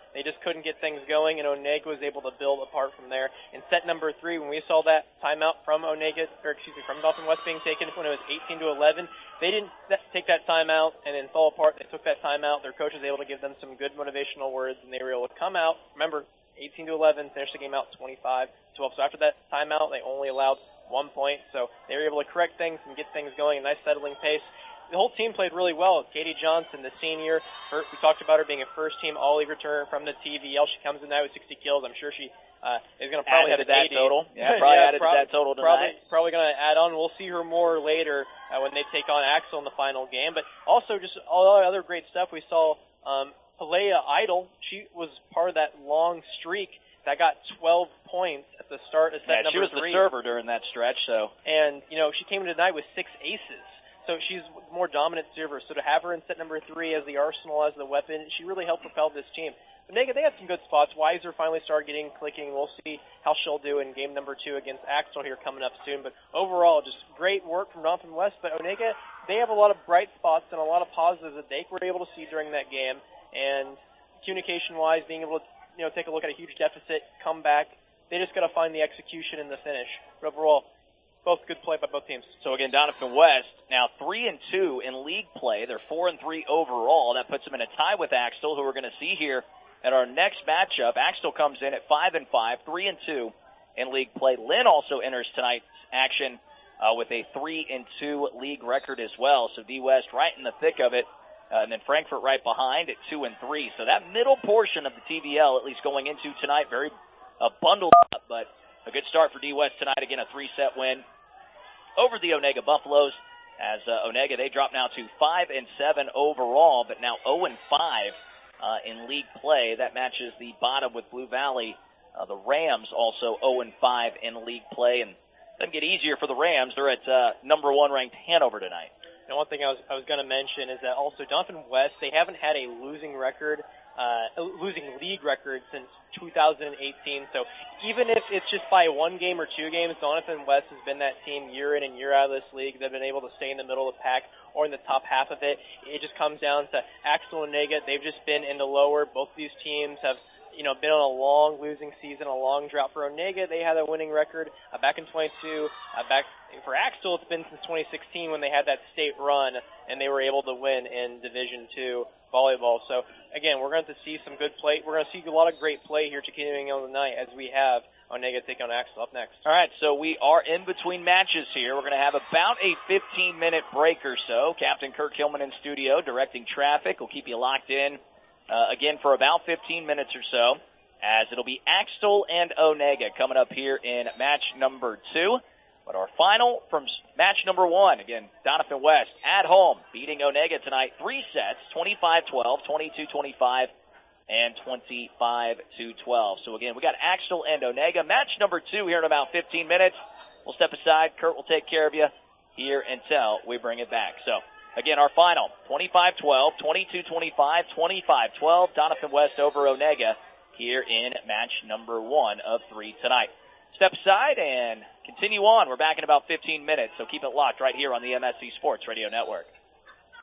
C: they just couldn't get things going, and Onega was able to build apart from there. In set number three, when we saw that timeout from Onega, or excuse me, from Dauphin West being taken when it was eighteen to eleven, they didn't take that timeout and then fall apart. They took that timeout. Their coach was able to give them some good motivational words, and they were able to come out. Remember, eighteen to eleven, finish the game out twenty-five twelve. So after that timeout, they only allowed one point. So they were able to correct things and get things going, a nice settling pace. The whole team played really well. Katie Johnson, the senior, her, we talked about her being a first-team All-League returner from the T V L. She comes in now with sixty kills. I'm sure she uh, is going to probably
B: added
C: have
B: that
C: eighty.
B: total. Yeah, probably
C: yeah,
B: added
C: prob-
B: that total
C: probably,
B: tonight.
C: Probably going to add on. We'll see her more later uh, when they take on Axel in the final game. But also just all the other great stuff. We saw um, Pelea Idol. She was part of that long streak that got twelve points at the start of set
B: yeah,
C: number
B: she was
C: three.
B: the server during that stretch. So,
C: and you know she came in tonight with six aces. So she's a more dominant server. So to have her in set number three as the arsenal, as the weapon, she really helped propel this team. Onega, they had some good spots. Weiser finally started getting clicking. We'll see how she'll do in game number two against Axel here coming up soon. But overall, just great work from Dauphin West. But Onega, they have a lot of bright spots and a lot of positives that they were able to see during that game. And communication-wise, being able to you know take a look at a huge deficit, come back. They just got to find the execution in the finish. But overall, both good play by both teams.
B: So again, Dauphin West now three and two in league play. They're four and three overall. That puts them in a tie with Axtell, who we're going to see here at our next matchup. Axtell comes in at five and five, three and two in league play. Lynn also enters tonight's action uh, with a three and two league record as well. So D West right in the thick of it, uh, and then Frankfort right behind at two and three. So that middle portion of the T V L, at least going into tonight, very uh, bundled up, but a good start for D West tonight. Again, a three-set win over the Onega Buffaloes. As uh, Onega, they drop now to five and seven overall, but now zero and five uh, in league play. That matches the bottom with Blue Valley. Uh, the Rams also zero and five in league play, and it doesn't get easier for the Rams. They're at uh, number one ranked Hanover tonight.
C: And one thing I was I was going to mention is that also Dauphin West, they haven't had a losing record, uh, losing league record since two thousand eighteen. So even if it's just by one game or two games, Dauphin West has been that team year in and year out of this league. They've been able to stay in the middle of the pack or in the top half of it. It just comes down to Axel and Onega. They've just been in the lower. Both these teams have you know, been on a long losing season, a long drought. For Onega, they had a winning record uh, back in twenty-two. Uh, back for Axtell, it's been since twenty sixteen when they had that state run and they were able to win in Division two volleyball. So again, we're going to see some good play. We're going to see a lot of great play here continuing on the night as we have Onega take on Axtell up next.
B: All right, so we are in between matches here. We're going to have about a fifteen-minute break or so. Captain Kirk Hillman in studio directing traffic. We'll keep you locked in. Uh, again, for about fifteen minutes or so, as it'll be Axtell and Onega coming up here in match number two. But our final from match number one, again, Dauphin West at home, beating Onega tonight, three sets, twenty-five twelve, twenty-two twenty-five, and twenty-five to twelve. So again, we got Axtell and Onega. Match number two here in about fifteen minutes. We'll step aside. Kurt will take care of you here until we bring it back. So again, our final, twenty-five twelve, twenty-two twenty-five, twenty-five twelve, Dauphin West over Onega here in match number one of three tonight. Step aside and continue on. We're back in about fifteen minutes, so keep it locked right here on the M S C Sports Radio Network.